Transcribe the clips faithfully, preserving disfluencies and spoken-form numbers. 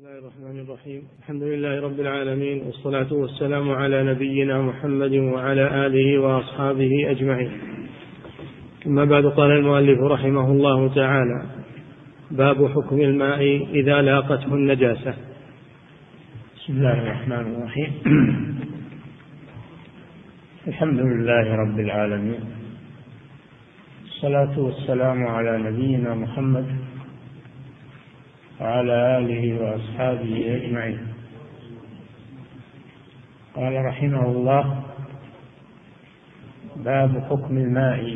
بسم الله الرحمن الرحيم. الحمد لله رب العالمين، والصلاة والسلام على نبينا محمد وعلى آله وأصحابه أجمعين. ثم بعد، قال المؤلف رحمه الله تعالى: باب حكم الماء إذا لاقته النجاسة. بسم الله الرحمن الرحيم. الحمد لله رب العالمين، الصلاة والسلام على نبينا محمد وعلى آله وأصحابه أجمعين. قال رحمه الله: باب حكم الماء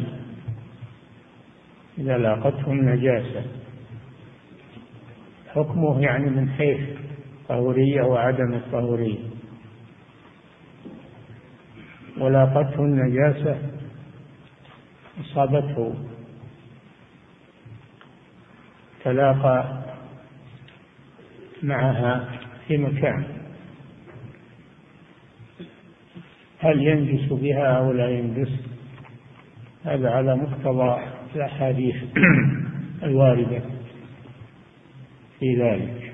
إذا لاقته النجاسة. حكمه يعني من حيث طهورية وعدم الطهورية. ولاقته النجاسة أصابته، تلاقى معها في مكان، هل ينجس بها أو لا ينجس؟ هذا على مقتضى الأحاديث الواردة في ذلك.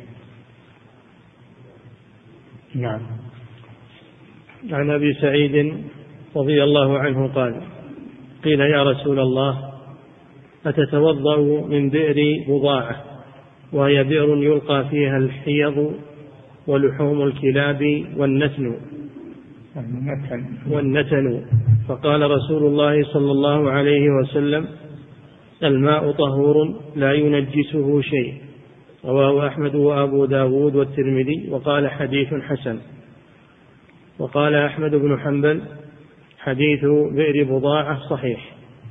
نعم. عن أبي سعيد رضي الله عنه قال: قيل يا رسول الله، أتتوضأ من بئر بضاعة وهي بئر يلقى فيها الحيض ولحوم الكلاب والنتن والنتن فقال رسول الله صلى الله عليه وسلم: الماء طهور لا ينجسه شيء. رواه أحمد وأبو داود والترمذي، وقال حديث حسن. وقال أحمد بن حنبل: حديث بئر بضاعة صحيح.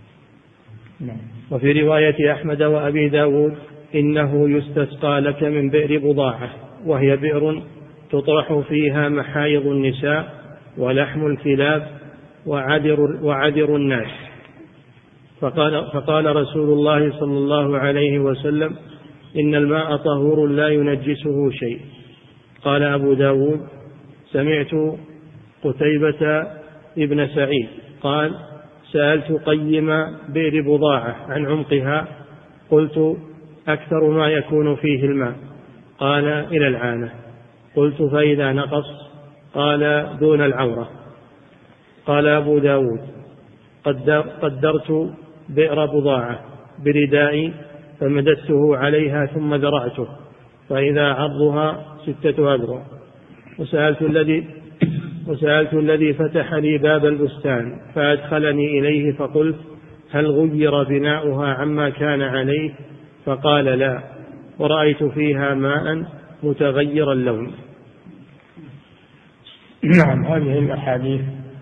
وفي رواية أحمد وأبي داود: إنه يستسقى لك من بئر بضاعة، وهي بئر تطرح فيها محايض النساء ولحم الكلاب وعدر, وعدر الناس. فقال, فقال رسول الله صلى الله عليه وسلم: إن الماء طهور لا ينجسه شيء. قال أبو داود: سمعت قتيبة ابن سعيد قال: سألت قيم بئر بضاعة عن عمقها، قلت: أكثر ما يكون فيه الماء. قال: إلى العانة. قلت: فإذا نقص؟ قال: دون العورة. قال أبو داود: قدرت بئر بضاعة بردائي فمددته عليها ثم ذرعته، فإذا عرضها ستة أذرع. وسألت الذي وسألت الذي فتح لي باب البستان فأدخلني إليه فقلت: هل غير بناؤها عما كان عليه؟ فقال: لا، ورأيت فيها ماء متغير اللون. نعم. هذه الأحاديث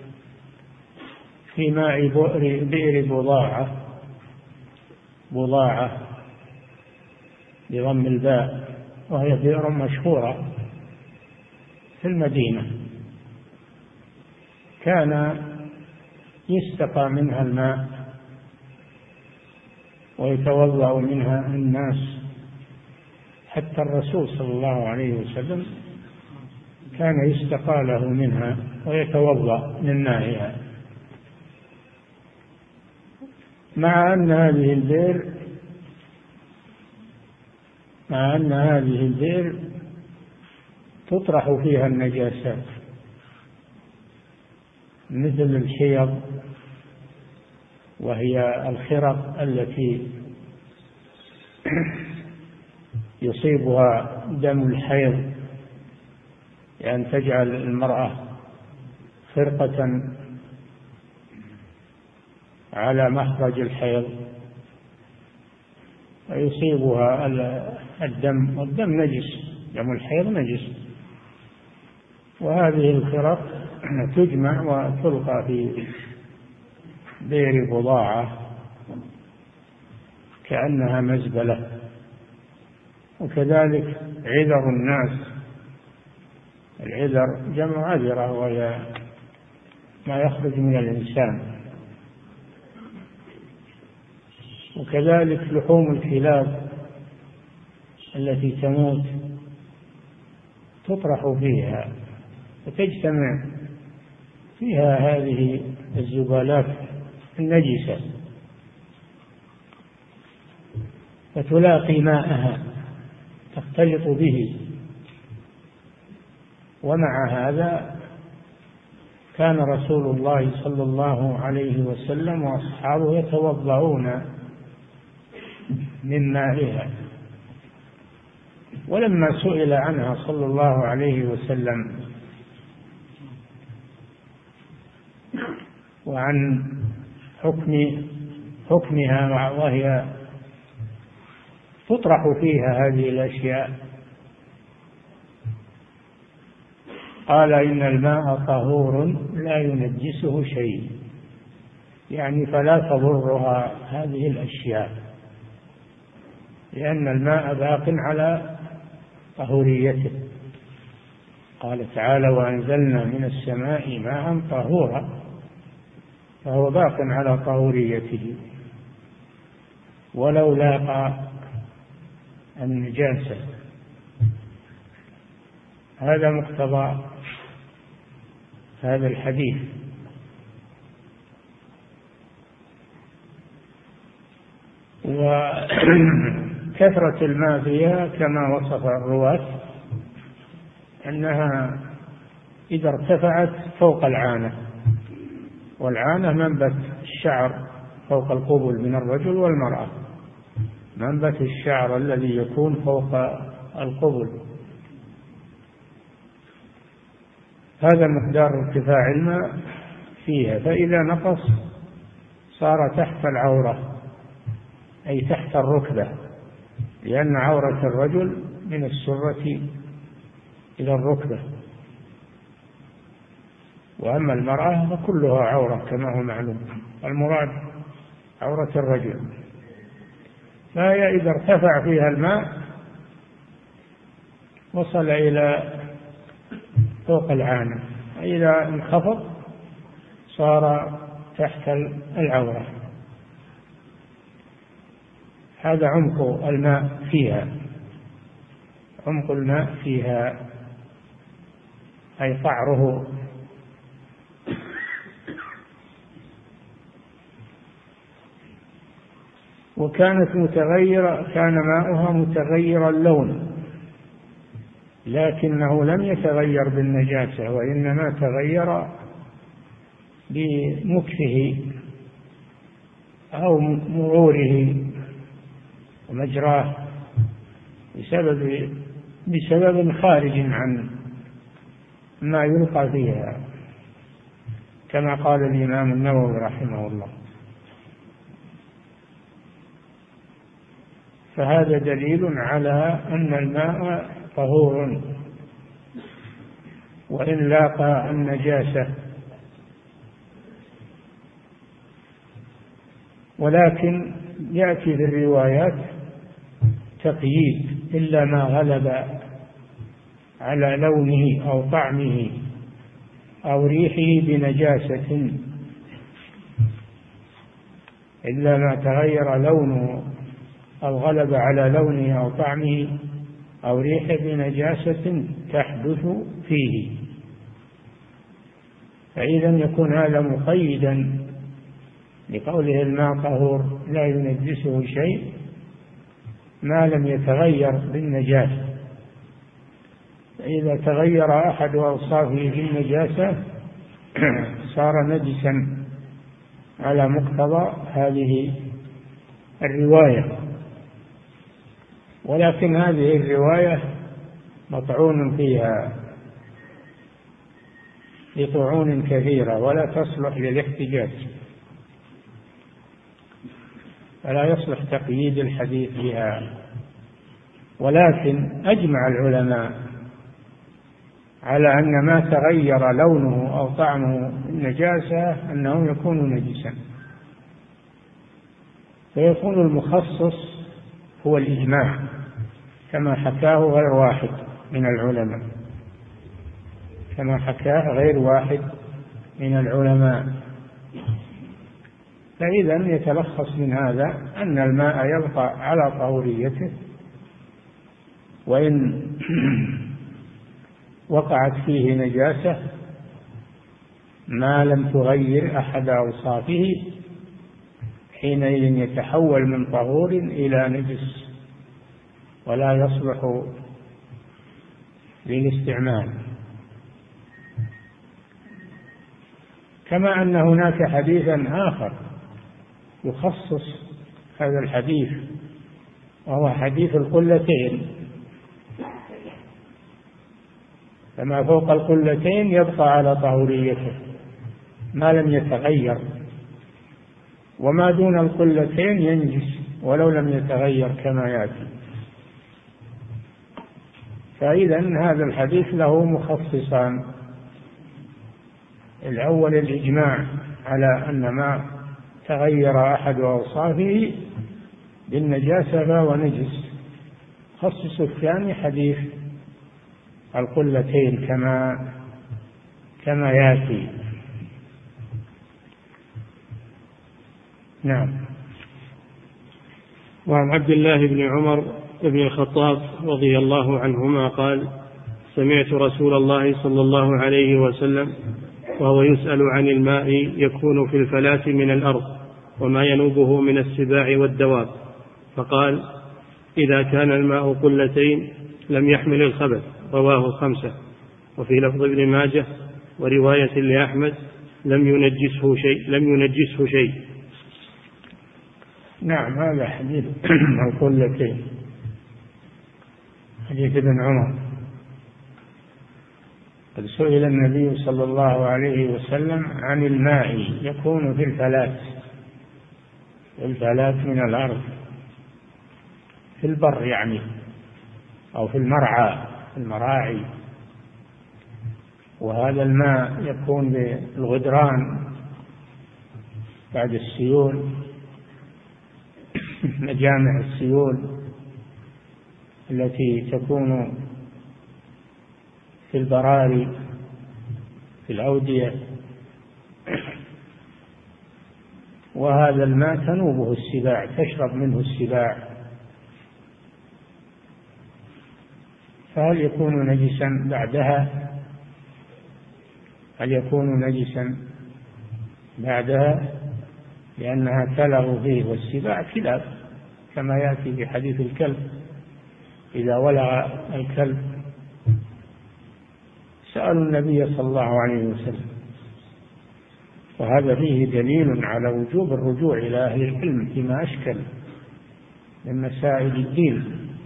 في ماء بئر بضاعة، بضاعة بضم الباء، وهي بئر مشهورة في المدينة، كان يستقى منها الماء ويتوضأ منها الناس، حتى الرسول صلى الله عليه وسلم كان يستقى له منها ويتوضأ من مائها. مع أن هذه البئر مع أن هذه البئر تطرح فيها النجاسات مثل الحيض، وهي الخرق التي يصيبها دم الحيض، لأن يعني تجعل المرأة خرقة على مخرج الحيض ويصيبها الدم، والدم نجس، دم الحيض نجس. وهذه الخرق تجمع وتلقى في بئر بضاعة كأنها مزبلة. وكذلك عذر الناس، العذر جمع عذرة، وهي ما يخرج من الإنسان. وكذلك لحوم الكلاب التي تموت تطرح فيها وتجتمع فيها هذه الزبالات النجسة، فتلاقي ماءها تختلط به ومع هذا كان رسول الله صلى الله عليه وسلم وأصحابه يتوضؤون من مائها. ولما سئل عنها صلى الله عليه وسلم وعن حكم حكمها وهي تطرح فيها هذه الأشياء قال إن الماء طهور لا ينجسه شيء، يعني فلا تضرها هذه الأشياء، لأن الماء باق على طهوريته. قال تعالى وأنزلنا من السماء ماء طهورا، فهو باق على طهوريته ولو لاقى النجاسة. هذا مقتضى هذا الحديث. وكثرة الماء فيها كما وصف الرواة أنها إذا ارتفعت فوق العانة، والعانة منبت الشعر فوق القبل من الرجل والمرأة، منبت الشعر الذي يكون فوق القبل، هذا مقدار ارتفاع الماء فيها. فإذا نقص صار تحت العورة أي تحت الركبة، لأن عورة الرجل من السرة إلى الركبة، وأما المرأة فكلها عورة كما هو معلوم، المراد عورة الرجل. فهي إذا ارتفع فيها الماء وصل إلى فوق العانة، إذا انخفض صار تحت العورة. هذا عمق الماء فيها، عمق الماء فيها أي قعره. وكانت متغيرة، كان ماؤها متغير اللون، لكنه لم يتغير بالنجاسة، وإنما تغير بمكثه أو مروره ومجراه بسبب بسبب خارج عن ما يلقى فيها، كما قال الإمام النووي رحمه الله. فهذا دليل على أن الماء طهور وإن لاقى النجاسة، ولكن يأتي في الروايات تقييد إلا ما غلب على لونه أو طعمه أو ريحه بنجاسة، إلا ما تغير لونه أو غلب على لونه أو طعمه أو ريحه بنجاسة تحدث فيه. فإذا يكون هذا مقيدا لقوله الماء طهور لا ينجسه شيء ما لم يتغير بالنجاسة. فإذا تغير أحد أوصافه بالنجاسة صار نجسا على مقتضى هذه الرواية. ولكن هذه الرواية مطعون فيها لطعون كثيرة ولا تصلح للاحتجاج، فلا يصلح تقييد الحديث بها. ولكن أجمع العلماء على أن ما تغير لونه أو طعمه النجاسة أنه يكون نجسا، فيكون المخصص هو الإجماع كما حكاه غير واحد من العلماء، كما حكاه غير واحد من العلماء. فإذا يتلخص من هذا أن الماء يبقى على طهوريته، وإن وقعت فيه نجاسة ما لم تغير أحد أوصافه حينئذ يتحول من طهور إلى نجس ولا يصلح للاستعمال. كما أن هناك حديثا آخر يخصص هذا الحديث، وهو حديث القلتين، فما فوق القلتين يبقى على طهوريته ما لم يتغير، وما دون القلتين ينجس ولو لم يتغير كما يأتي. فإذا هذا الحديث له مخصصان: الأول الإجماع على أن ما تغير أحد أوصافه بالنجاسة فهو نجس، خصص الثاني حديث القلتين كما كما يأتي. نعم. وعن عبد الله بن عمر بن الخطاب رضي الله عنهما قال: سمعت رسول الله صلى الله عليه وسلم وهو يسأل عن الماء يكون في الفلاة من الأرض وما ينوبه من السباع والدواب، فقال: إذا كان الماء قلتين لم يحمل الخبث. رواه الخمسة. وفي لفظ ابن ماجه ورواية لأحمد: لم ينجسه شيء لم ينجسه شيء. نعم، هذا حديث القلتين، حديث ابن عمر. قد سئل النبي صلى الله عليه وسلم عن الماء يكون في الفلاة، في الفلاة من الأرض، في البر يعني، أو في المرعى، المراعي. وهذا الماء يكون بالغدران بعد السيول، مجامع السيول التي تكون في البراري في الأودية، وهذا الماء تنوبه السباع، تشرب منه السباع. فهل يكون نجسا بعدها؟ هل يكون نجسا بعدها لأنها تلغ فيه والسباع كلاب، كما يأتي في حديث الكلب: إذا ولغ الكلب. سألوا النبي صلى الله عليه وسلم، وهذا فيه دليل على وجوب الرجوع إلى أهل العلم فيما أشكل من مسائل الدين.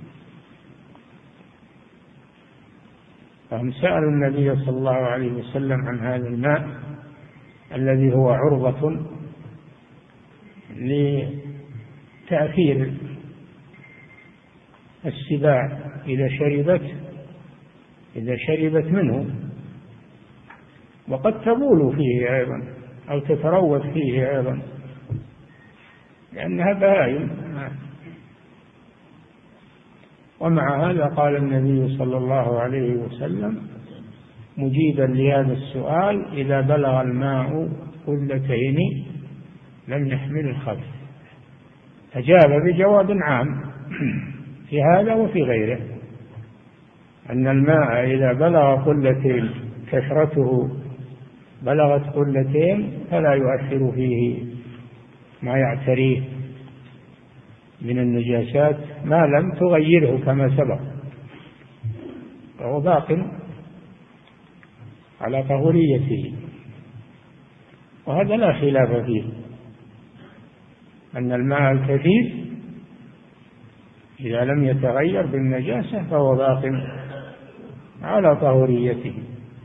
فهم سألوا النبي صلى الله عليه وسلم عن هذا الماء الذي هو عرضة لتأثير السباع إذا شربت إذا شربت منه، وقد تبول فيه أيضا أو تتروث فيه أيضا لأنها بهائم. ومع هذا قال النبي صلى الله عليه وسلم مجيبا لهذا السؤال: إذا بلغ الماء قلتين لم يحمل الخبث. أجاب بجواب عام في هذا وفي غيره، أن الماء إذا بلغ قلتين، كثرته بلغت قلتين، فلا يؤثر فيه ما يعتريه من النجاسات ما لم تغيره كما سبق، وهو باق على طهوريته. وهذا لا خلاف فيه، أن الماء الكثير إذا لم يتغير بالنجاسة فهو باق على طهوريته.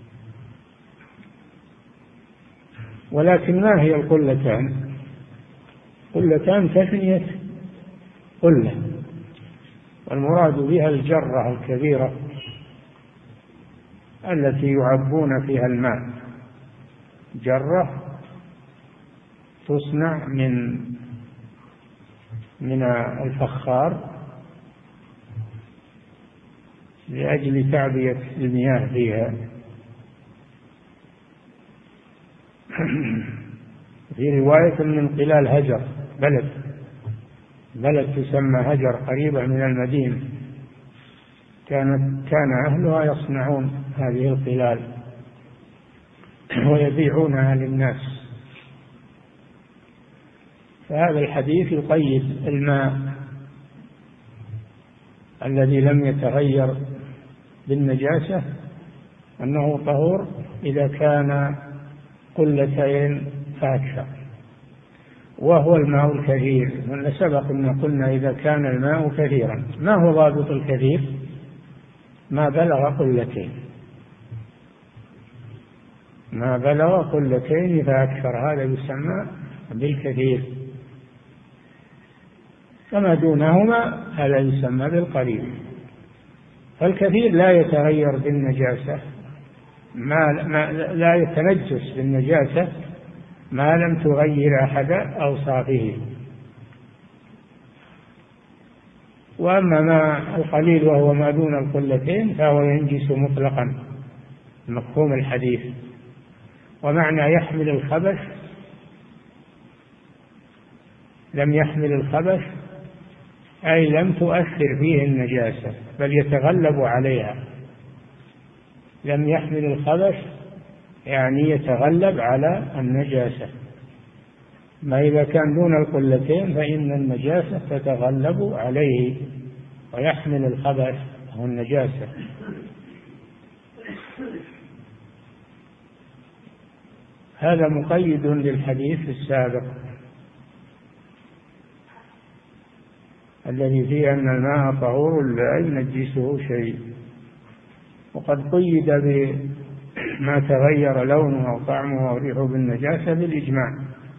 ولكن ما هي القلتان؟ قلتان تثنية قلة، والمراد بها الجرة الكبيرة التي يعبون فيها الماء، جرة تصنع من من الفخار لأجل تعبية المياه فيها. في رواية من قلال هجر، بلد بلد تسمى هجر قريبة من المدينة، كانت كان أهلها يصنعون هذه القلال ويبيعونها للناس. فهذا الحديث يقيد الماء الذي لم يتغير بالنجاسة أنه طهور إذا كان قلتين فأكثر، وهو الماء الكثير. من سبق أن قلنا إذا كان الماء كثيرا. ما هو ضابط الكثير؟ ما بلغ قلتين، ما بلغ قلتين فأكثر، هذا يسمى بالكثير. فما دونهما هذا يسمى بالقليل. فالكثير لا يتغير بالنجاسة، ما ما لا يتنجس بالنجاسة ما لم تغير أحد أوصافه. وأما ما القليل وهو ما دون القلتين فهو ينجس مطلقا، مفهوم الحديث. ومعنى يحمل الخبث، لم يحمل الخبث أي لم تؤثر فيه النجاسة بل يتغلب عليها. لم يحمل الخبث يعني يتغلب على النجاسة. ما إذا كان دون القلتين فإن النجاسة تتغلب عليه ويحمل الخبث أو النجاسة. هذا مقيد للحديث السابق الذي فيه أن الماء طهور لا ينجسه شيء، وقد قيد بما تغير لونه أو طعمه أو ريحه بالنجاسة بالإجماع.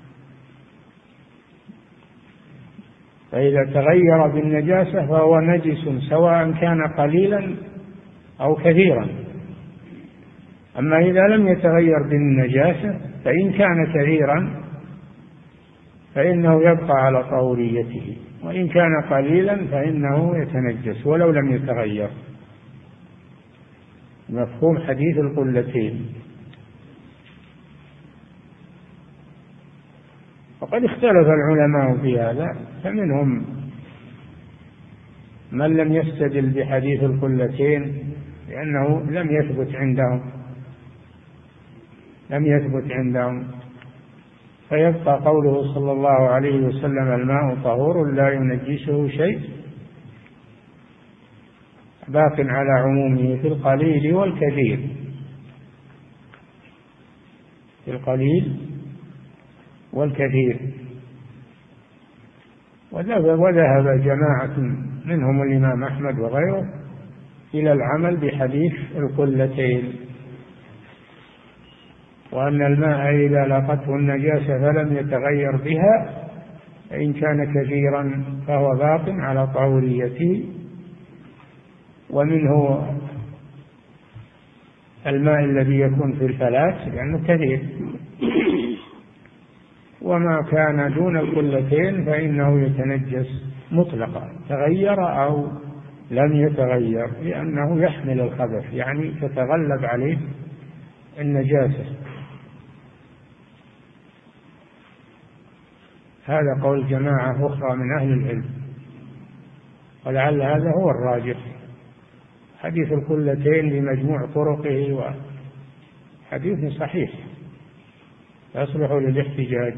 فإذا تغير بالنجاسة فهو نجس سواء كان قليلا أو كثيرا. أما إذا لم يتغير بالنجاسة فإن كان كثيرا فإنه يبقى على طهوريته، وإن كان قليلا فإنه يتنجس ولو لم يتغير. مفهوم حديث القلتين. وقد اختلف العلماء في هذا، فمنهم من لم يستدل بحديث القلتين لأنه لم يثبت عندهم لم يثبت عندهم فيبقى قوله صلى الله عليه وسلم الماء طهور لا ينجسه شيء باق على عمومه في القليل والكثير، في القليل والكثير. وذهب جماعة منهم الإمام أحمد وغيره إلى العمل بحديث القلتين، وأن الماء إذا لاقته النجاسة فلم يتغير بها فإن كان كثيرا فهو باق على طهوريته. ومنه الماء الذي يكون في الفلاة لأنه كثير، وما كان دون القلتين فإنه يتنجس مطلقا تغير أو لم يتغير، لأنه يحمل الخبث يعني تتغلب عليه النجاسة. هذا قول جماعة أخرى من أهل العلم، ولعل هذا هو الراجح. حديث القلتين بمجموع طرقه وحديث صحيح يصلح للاحتجاج.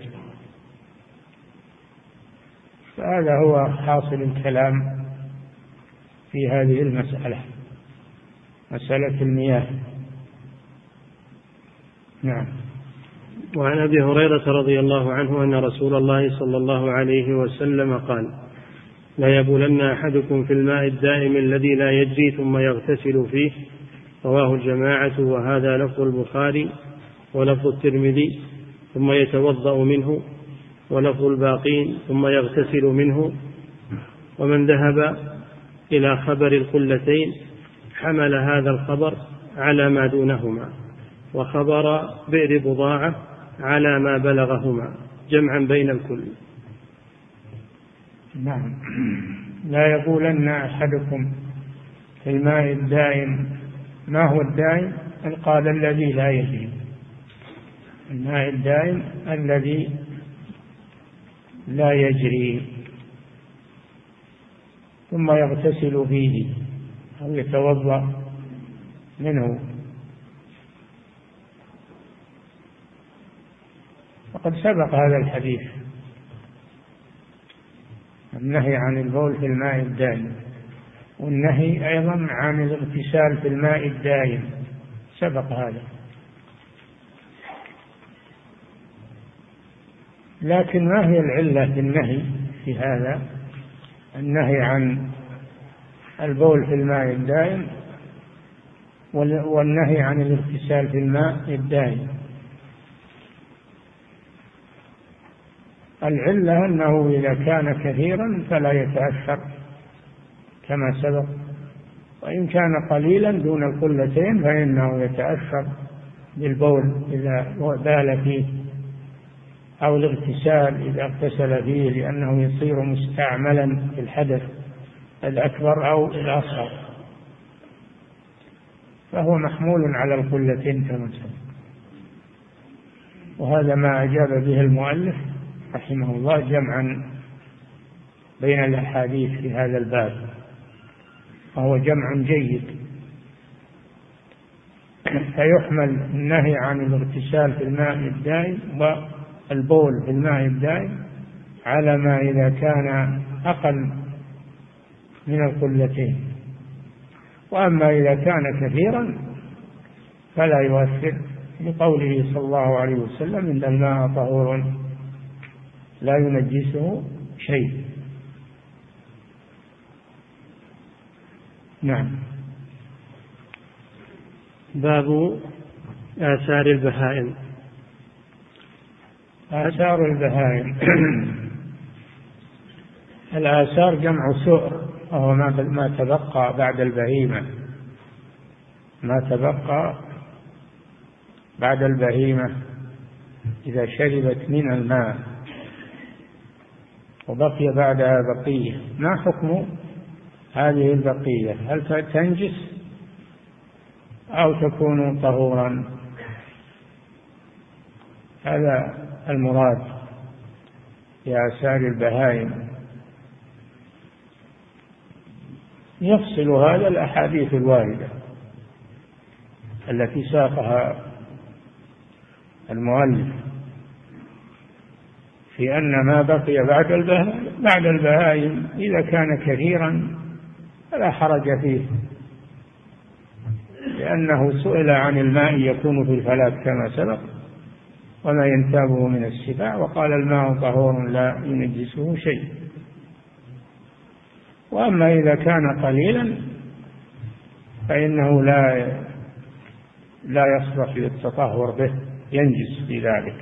فهذا هو حاصل الكلام في هذه المسألة، مسألة المياه. نعم. وعن أبي هريرة رضي الله عنه أن رسول الله صلى الله عليه وسلم قال لا يبولن أحدكم في الماء الدائم الذي لا يجري ثم يغتسل فيه. رواه الجماعة، وهذا لفظ البخاري ولفظ الترمذي ثم يتوضأ منه، ولفظ الباقين ثم يغتسل منه. ومن ذهب إلى خبر القلتين حمل هذا الخبر على ما دونهما، وخبر بئر بضاعة على ما بلغهما، جمعا بين الكل. نعم. لا يقولن أحدكم في الماء الدائم. ما هو الدائم؟ قال الذي لا يجري. الماء الدائم الذي لا يجري، ثم يغتسل فيه أو يتوضأ منه. وقد سبق هذا الحديث، النهي عن البول في الماء الدائم، والنهي أيضا عن الاغتسال في الماء الدائم، سبق هذا. لكن ما هي العلة في النهي في هذا؟ النهي عن البول في الماء الدائم والنهي عن الاغتسال في الماء الدائم. العلة أنه إذا كان كثيرا فلا يتأثر كما سبق، وإن كان قليلا دون القلتين فإنه يتأثر بالبول إذا بال فيه، أو الاغتسال إذا اغتسل فيه، لأنه يصير مستعملا في الحدث الأكبر أو الأصغر، فهو محمول على القلتين كما سبق. وهذا ما أجاب به المؤلف رحمه الله جمعا بين الأحاديث في هذا الباب، وهو جمع جيد. فيحمل النهي عن الاغتسال في الماء الدائم والبول في الماء الدائم على ما إذا كان أقل من القلتين، وأما إذا كان كثيرا فلا يؤثر، لقوله صلى الله عليه وسلم: إن الماء طهور لا ينجسه شيء. نعم. باب آثار البهائم. آثار البهائم الآثار جمع سؤر، وهو ما تبقى بعد البهيمة، ما تبقى بعد البهيمة إذا شربت من الماء وبقي بعدها بقية. ما حكم هذه البقية؟ هل تنجس أو تكون طهورا؟ هذا المراد بآثار البهائم. يفصل هذا الأحاديث الواردة التي ساقها المؤلف في أن ما بقي بعد البهائم بعد البهائم إذا كان كثيرا فلا حرج فيه، لأنه سئل عن الماء يكون في الفلاة كما سبق وما ينتابه من السباع، وقال: الماء طهور لا ينجسه شيء. وأما إذا كان قليلا فإنه لا لا يصلح للتطهر به، ينجس في ذلك.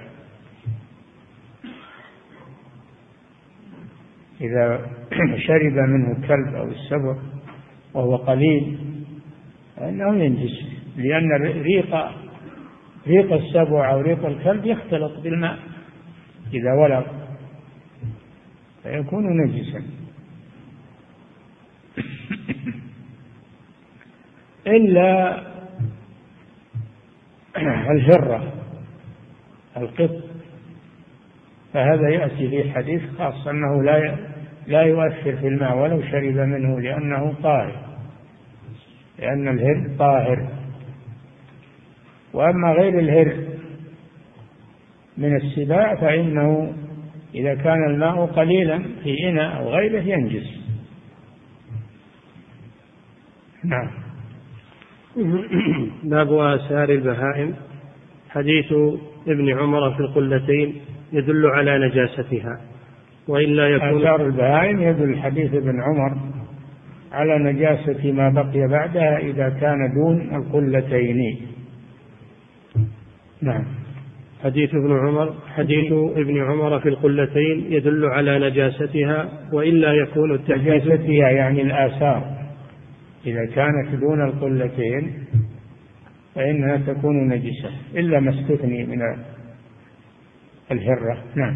إذا شرب منه الكلب أو السبع وهو قليل فإنه ينجس، لأن ريق ريق السبع أو ريق الكلب يختلط بالماء إذا ولغ فيكون نجسا. إلا الهرة القط، فهذا يأتي في حديث خاص أنه لا لا يؤثر في الماء ولو شرب منه، لأنه طاهر، لأن الهر طاهر. وأما غير الهر من السباع فإنه إذا كان الماء قليلا في إناء أو غيره ينجس. نعم. باب آثار البهائم. حديث ابن عمر في القلتين يدل على نجاستها، وإلا يكون آثار البهائم يدل حديث ابن عمر على نجاسة ما بقي بعدها إذا كان دون القلتين. نعم. حديث ابن عمر حديث ابن عمر في القلتين يدل على نجاستها، وإلا يكون التحديث نجاستها يعني الآثار، إذا كانت دون القلتين فإنها تكون نجسة إلا ما استثني من الهرة. نعم.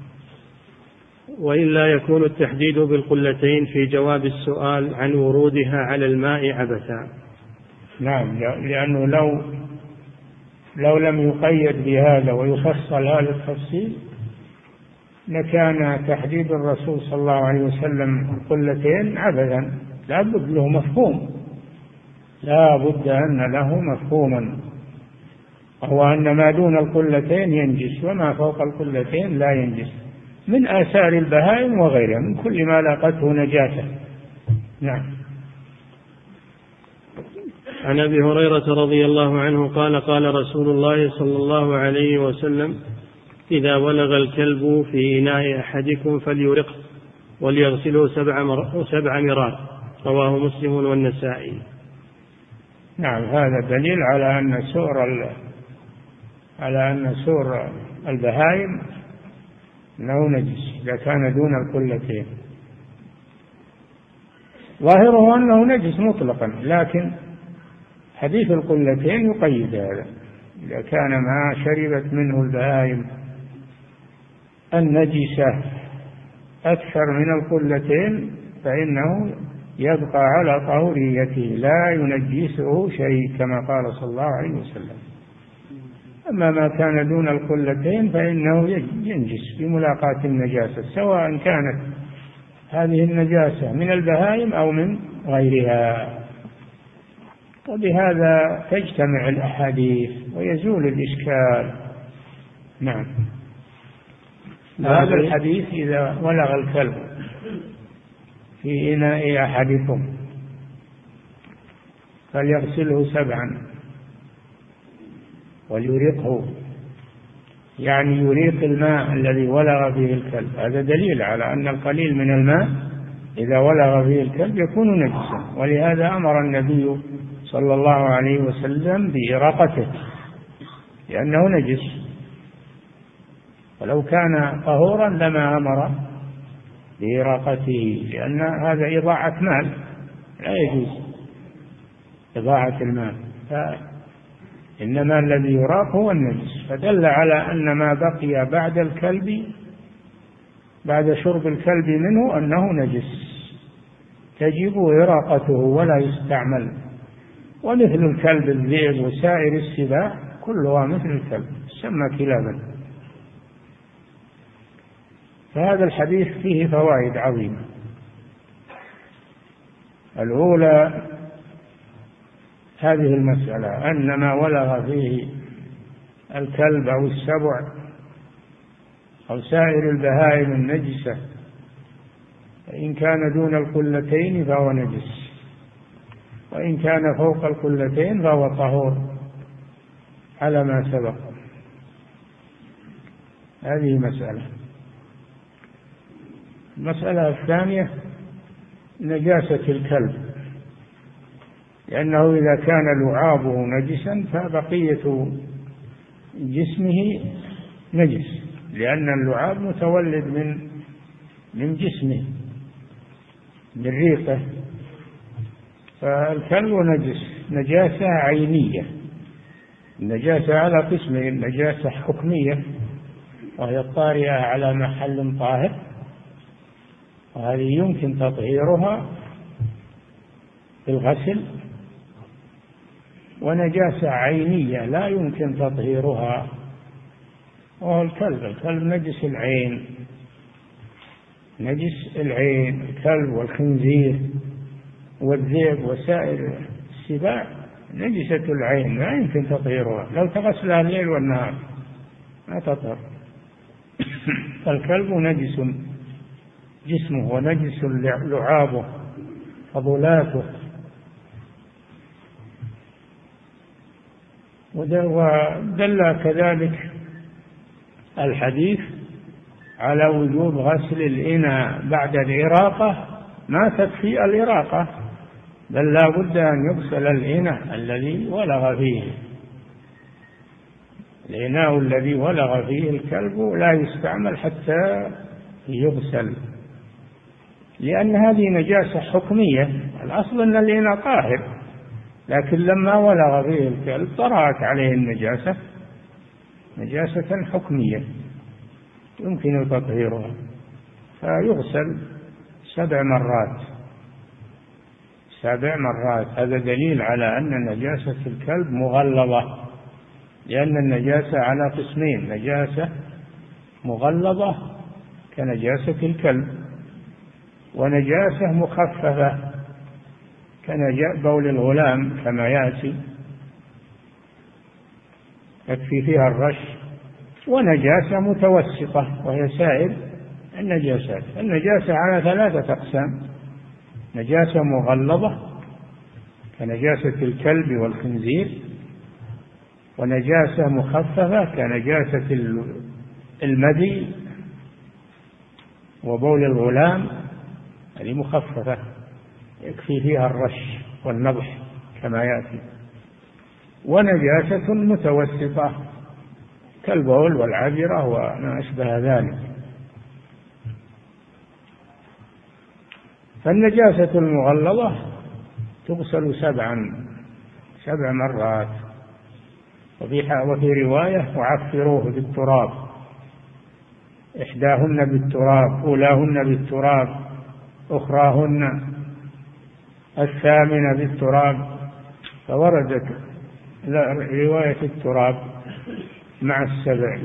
وإلا يكون التحديد بالقلتين في جواب السؤال عن ورودها على الماء عبثا. نعم، لأنه لو لو لم يقيد بهذا ويفصل هذا التفصيل لكان تحديد الرسول صلى الله عليه وسلم القلتين عبثا. لا بد له مفهوم، لا بد أن له مفهوما، وهو أن ما دون القلتين ينجس وما فوق القلتين لا ينجس، من آثار البهائم وغيرها، من كل ما لاقته نجاسة. نعم. عن أبي هريرة رضي الله عنه قال: قال رسول الله صلى الله عليه وسلم: إذا ولغ الكلب في إناء أحدكم فليرقه وليغسله سبع, مر... سبع مرات. رواه مسلم والنسائي. نعم، هذا دليل على أن سؤر ال... على أن سؤر البهائم أنه نجس إذا كان دون القلتين. ظاهره أنه نجس مطلقا، لكن حديث القلتين يقيد هذا. إذا كان ما شربت منه البهائم النجسة أكثر من القلتين فإنه يبقى على طهوريته لا ينجسه شيء كما قال صلى الله عليه وسلم. أما ما كان دون القلتين فإنه ينجس بملاقاة النجاسة، سواء كانت هذه النجاسة من البهائم أو من غيرها. وبهذا تجتمع الأحاديث ويزول الإشكال. نعم. هذا الحديث إذا ولغ الكلب في إناء أحدكم فليغسله سبعا وليريقه، يعني يريق الماء الذي ولغ فيه الكلب. هذا دليل على أن القليل من الماء إذا ولغ فيه الكلب يكون نجسا، ولهذا أمر النبي صلى الله عليه وسلم بإراقته لأنه نجس، ولو كان طهورا لما أمر بإراقته، لأن هذا إضاعة مال، لا يجوز إضاعة المال، إنما الذي يراق هو النجس. فدل على أن ما بقي بعد الكلب بعد شرب الكلب منه أنه نجس تجب إراقته ولا يستعمل. ومثل الكلب الذئب وسائر السباع كلها مثل الكلب سمى كلابا. فهذا الحديث فيه فوائد عظيمة. الأولى هذه المسألة أن ما ولغ فيه الكلب أو السبع أو سائر البهائم النجسة فإن كان دون القلتين فهو نجس، وإن كان فوق القلتين فهو طهور على ما سبق. هذه مسألة. المسألة الثانية نجاسة الكلب، لأنه إذا كان لعابه نجسا فبقية جسمه نجس، لأن اللعاب متولد من من جسمه من ريقه. فالكلب نجس نجاسة عينية. النجاسة على قسمين: نجاسة حكمية وهي الطارئة على محل طاهر، وهذه يمكن تطهيرها بالغسل، ونجاسة عينية لا يمكن تطهيرها وهو الكلب. الكلب نجس العين، نجس العين الكلب والخنزير والذئب وسائر السباع نجسة العين لا يمكن تطهيرها، لو تغسلها الليل والنهار ما تطهر. فالكلب نجس جسمه ونجس لعابه فضلاته. ودل كذلك الحديث على وجوب غسل الإناء بعد الإراقة، ما تكفي الإراقة بل لا بد أن يغسل الإناء الذي ولغ فيه. الإناء الذي ولغ فيه الكلب لا يستعمل حتى يغسل، لأن هذه نجاسة حكمية. الأصل أن الإناء طاهر، لكن لما ولغ فيه الكلب طرأت عليه النجاسة نجاسة حكمية يمكن تطهيرها، فيغسل سبع مرات سبع مرات. هذا دليل على أن نجاسة الكلب مغلظة، لأن النجاسة على قسمين: نجاسة مغلظة كنجاسة الكلب، ونجاسة مخففة كنجاسة بول الغلام كما يأتي يكفي فيها الرش، ونجاسة متوسطة وهي سائر النجاسات. النجاسة على ثلاثة أقسام: نجاسة مغلظة كنجاسة الكلب والخنزير، ونجاسة مخففة كنجاسة المذي وبول الغلام هذه مخففة يكفي فيها الرش والنضح كما يأتي. ونجاسة متوسطة كالبول والعذرة وما أشبه ذلك. فالنجاسة المغلظة تغسل سبعا سبع مرات. وفي رواية وعفروه بالتراب، إحداهن بالتراب، أولاهن بالتراب، أخراهن الثامنة بالتراب. فوردت رواية التراب مع السبع،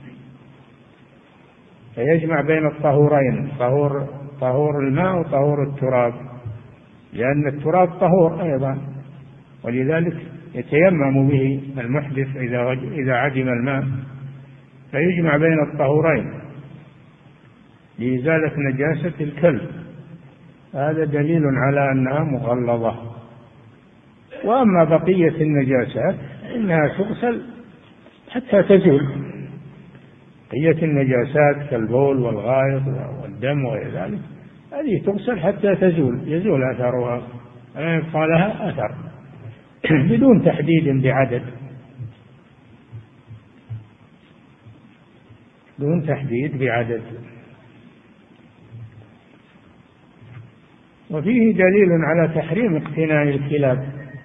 فيجمع بين الطهورين، طهور طهور الماء وطهور التراب، لأن التراب طهور أيضا، ولذلك يتيمم به المحدث إذا إذا عدم الماء، فيجمع بين الطهورين لإزالة نجاسة الكلب. هذا دليل على أنها مغلظة. وأما بقية النجاسات إنها تغسل حتى تزول. بقية النجاسات كالبول والغائط والدم وغير ذلك هذه تغسل حتى تزول، يزول أثرها، لا يبقى لها أثر بدون تحديد بعدد، بدون تحديد بعدد. وفيه دليل على تحريم اقتناء الكلاب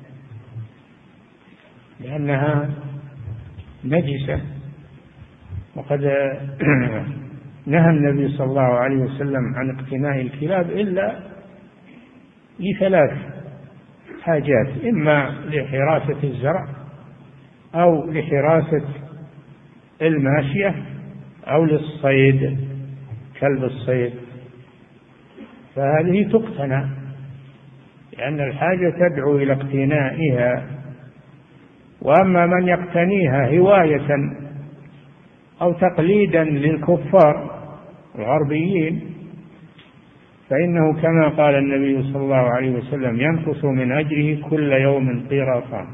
لأنها نجسة، وقد نهى النبي صلى الله عليه وسلم عن اقتناء الكلاب إلا لثلاث حاجات: إما لحراسة الزرع، أو لحراسة الماشية، أو للصيد كلب الصيد، فهذه تقتنى لأن الحاجة تدعو إلى اقتنائها. وأما من يقتنيها هواية أو تقليدا للكفار الغربيين فإنه كما قال النبي صلى الله عليه وسلم: ينقص من أجره كل يوم قيراطان،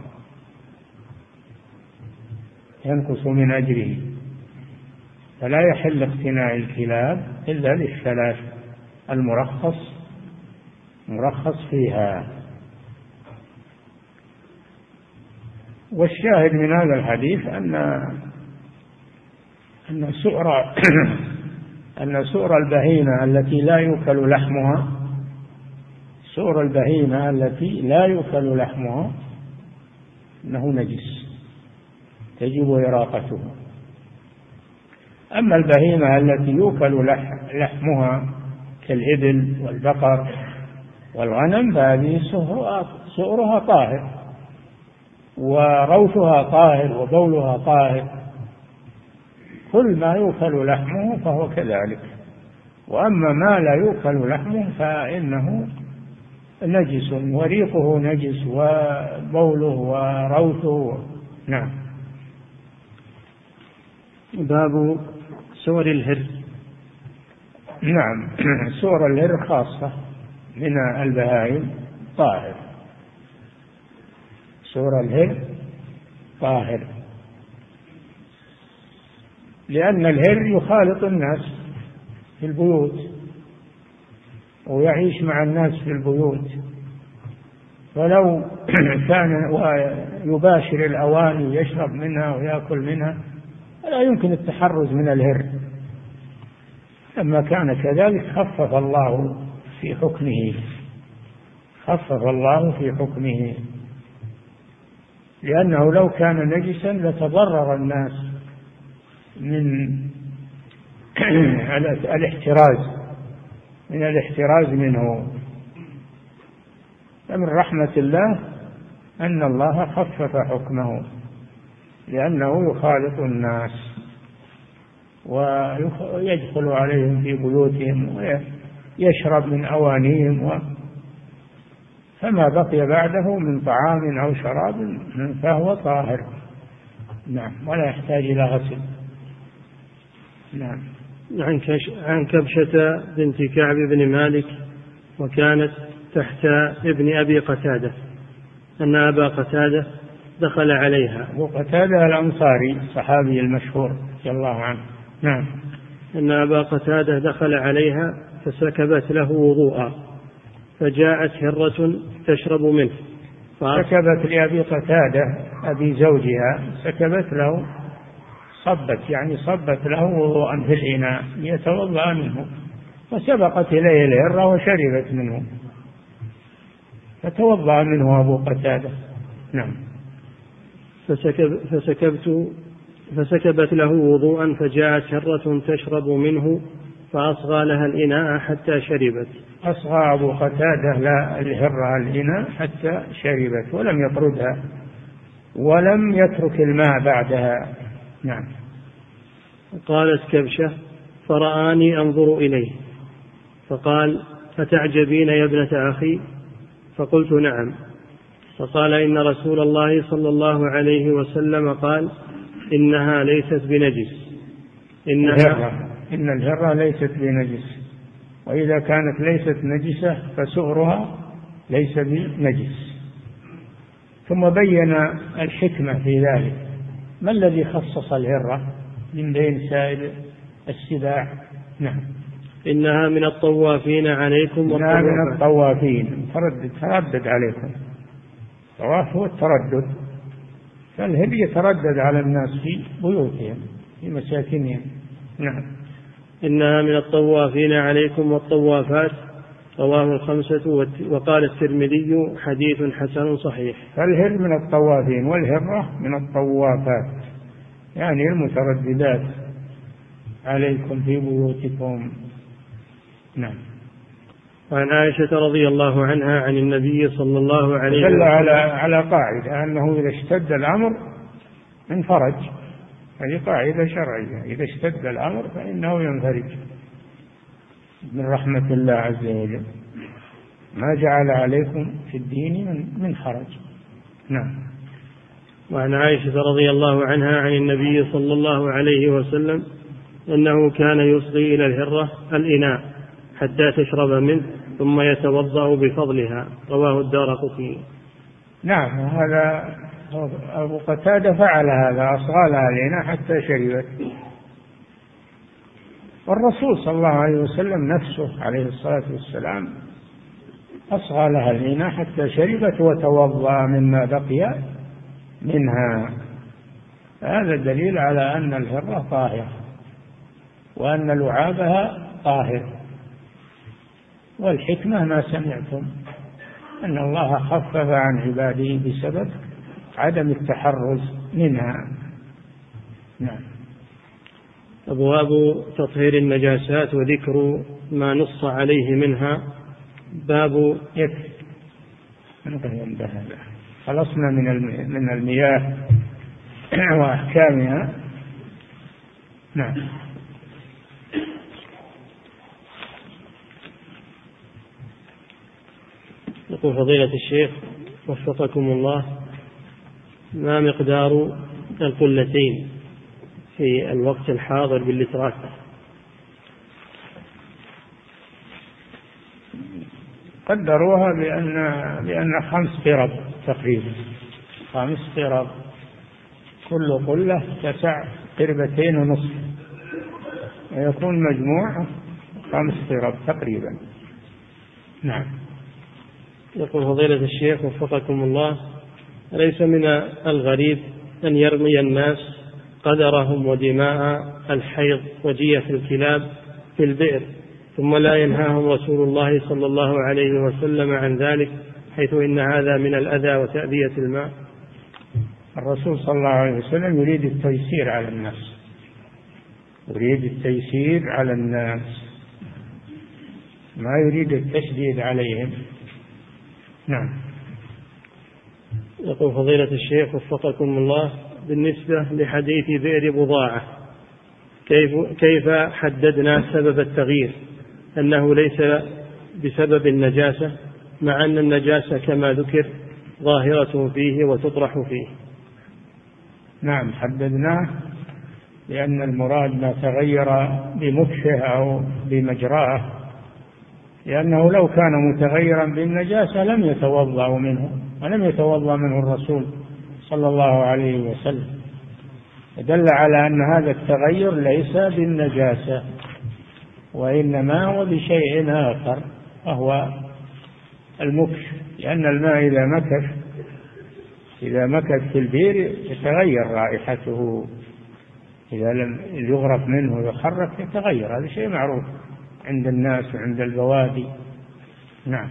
ينقص من أجره. فلا يحل اقتناء الكلاب إلا للثلاث المرخص مرخص فيها. والشاهد من هذا الحديث أن أن سؤر أن سؤر البهيمة التي لا يؤكل لحمها سؤر البهيمة التي لا يؤكل لحمها إنه نجس تجب إراقته. أما البهيمة التي يؤكل لحمها كالإبل والبقر والغنم فهذه سؤرها طاهر، وروثها طاهر، وبولها طاهر. كل ما يؤكل لحمه فهو كذلك. وأما ما لا يؤكل لحمه فإنه نجس، وريقه نجس، وبوله وروثه. نعم. باب سور الهر. نعم، سور الهر خاصة من البهائم طاهر، سور الهر طاهر، لأن الهر يخالط الناس في البيوت ويعيش مع الناس في البيوت، فلو كان يباشر الأواني ويشرب منها ويأكل منها لا يمكن التحرز من الهر. لما كان كذلك خفف الله في حكمه خفف الله في حكمه لأنه لو كان نجسا لتضرر الناس من الاحتراز من الاحتراز منه. فمن رحمة الله أن الله خفف حكمه لأنه يخالط الناس ويدخل عليهم في بيوتهم ويشرب من أوانيهم و فما بقي بعده من طعام أو شراب فهو طاهر. نعم، ولا يحتاج إلى غسل. نعم. عن كبشة بنت كعب بن مالك وكانت تحت ابن أبي قتادة أن أبا قتادة دخل عليها. وقتادة الأنصاري الصحابي المشهور رضي الله عنه نعم. أن أبا قتادة دخل عليها فسكبت له وضوءا، فجاءت هرة تشرب منه. سكبت لأبي قتادة أبي زوجها، سكبت له، صبت يعني صبت له وضوءا في الإناء يتوضأ منه، فسبقت إليه الهرة وشربت منه فتوضأ منه أبو قتادة. نعم. فسكب فسكبت فسكبت له وضوءا، فجاءت هرة تشرب منه فأصغى لها الإناء حتى شربت. أصغى أبو قتادة لا الهرة الإناء حتى شربت، ولم يطردها ولم يترك الماء بعدها. نعم. قالت كبشة: فرآني أنظر إليه فقال: أتعجبين يا ابنة أخي؟ فقلت: نعم. فقال: إن رسول الله صلى الله عليه وسلم قال: إنها ليست بنجس. إنها الهرة. إن الهرة ليست بنجس، وإذا كانت ليست نجسة فسؤرها ليس بنجس. ثم بين الحكمة في ذلك، ما الذي خصص الهرة من بين سائر السباع؟ نعم. إنها من الطوافين عليكم. إنها من الطوافين، تردد تردد عليكم. الطواف هو التردد، فالهر يتردد على الناس في بيوتهم في مساكنهم. نعم. إنها من الطوافين عليكم والطوافات، رواه الخمسة. وقال الترمذي: حديث حسن صحيح. فالهر من الطوافين والهرة من الطوافات، يعني المترددات عليكم في بيوتكم. نعم. وعن عائشة رضي الله عنها عن النبي صلى الله عليه وسلم دل على على قاعدة أنه إذا اشتد الأمر انفرج. هذه قاعدة شرعية، إذا اشتد الأمر فإنه ينفرج من رحمة الله عز وجل. ما جعل عليكم في الدين من حرج. نعم. وعن عائشة رضي الله عنها عن النبي صلى الله عليه وسلم أنه كان يصغي إلى الهرة الإناء حتى تشرب منه ثم يتوضأ بفضلها، رواه الدارقطني. نعم. هذا أبو قتادة فعل هذا، أصغى لها الإناء حتى شربت. والرسول صلى الله عليه وسلم نفسه عليه الصلاة والسلام أصغى لها الإناء حتى شربت وتوضأ مما بقي منها. هذا دليل على أن الهرة طاهرة وأن لعابها طاهر. والحكمة ما سمعتم أن الله خفف عن عباده بسبب عدم التحرز منها. نعم. أبواب تطهير النجاسات وذكر ما نص عليه منها. باب يكفي خلصنا من من المياه وأحكامها. نعم. يقول فضيلة الشيخ وفقكم الله: ما مقدار القلتين في الوقت الحاضر باللترات؟ قدروها بأن بأن خمس قرب تقريبا، خمس قرب، كل قلة تسع قربتين ونصف، ويكون مجموع خمس قرب تقريبا. نعم. يقول فضيلة الشيخ وفقكم الله: ليس من الغريب أن يرمي الناس قدرهم ودماء الحيض وجية الكلاب في البئر ثم لا ينهاهم رسول الله صلى الله عليه وسلم عن ذلك، حيث إن هذا من الأذى وتأذية الماء؟ الرسول صلى الله عليه وسلم يريد التيسير على الناس، يريد التيسير على الناس، ما يريد التشديد عليهم. نعم. يقول فضيلة الشيخ وفقكم الله: بالنسبة لحديث بئر بضاعة، كيف كيف حددنا سبب التغيير أنه ليس بسبب النجاسة، مع أن النجاسة كما ذكر ظاهرة فيه وتطرح فيه؟ نعم، حددناه لأن المراد ما تغير بمكشه أو بمجراه، لأنه لو كان متغيرا بالنجاسة لم يتوضأ منه ولم يتوضأ منه الرسول صلى الله عليه وسلم. دل على أن هذا التغير ليس بالنجاسة، وإنما هو بشيء آخر وهو المكث، لأن الماء إذا مكث إذا مكث في البئر يتغير رائحته، إذا لم يغرف منه ويخرف يتغير، هذا شيء معروف عند الناس وعند البوادي. نعم.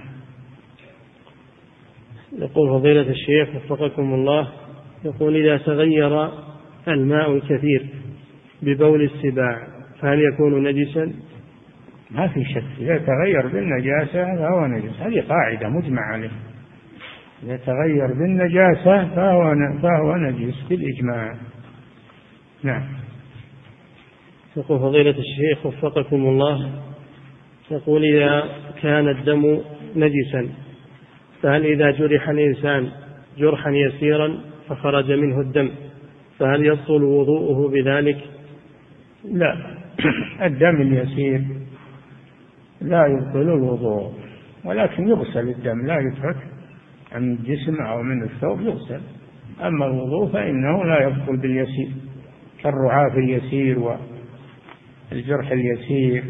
يقول فضيلة الشيخ وفقكم الله، يقول إذا تغير الماء الكثير ببول السباع فهل يكون نجسا؟ ما في شك، إذا تغير بالنجاسة فهو نجس، هذه قاعدة مجمع عليه، إذا تغير بالنجاسة فهو فهو نجس بالإجماع. نعم. يقول فضيلة الشيخ وفقكم الله، يقول إذا كان الدم نجسا فهل إذا جرح الإنسان جرحا يسيرا فخرج منه الدم فهل يبطل وضوءه بذلك؟ لا، الدم اليسير لا يبطل الوضوء، ولكن يغسل الدم، لا يترك عن الجسم أو من الثوب، يغسل. أما الوضوء فإنه لا يبطل باليسير، كالرعاف اليسير والجرح اليسير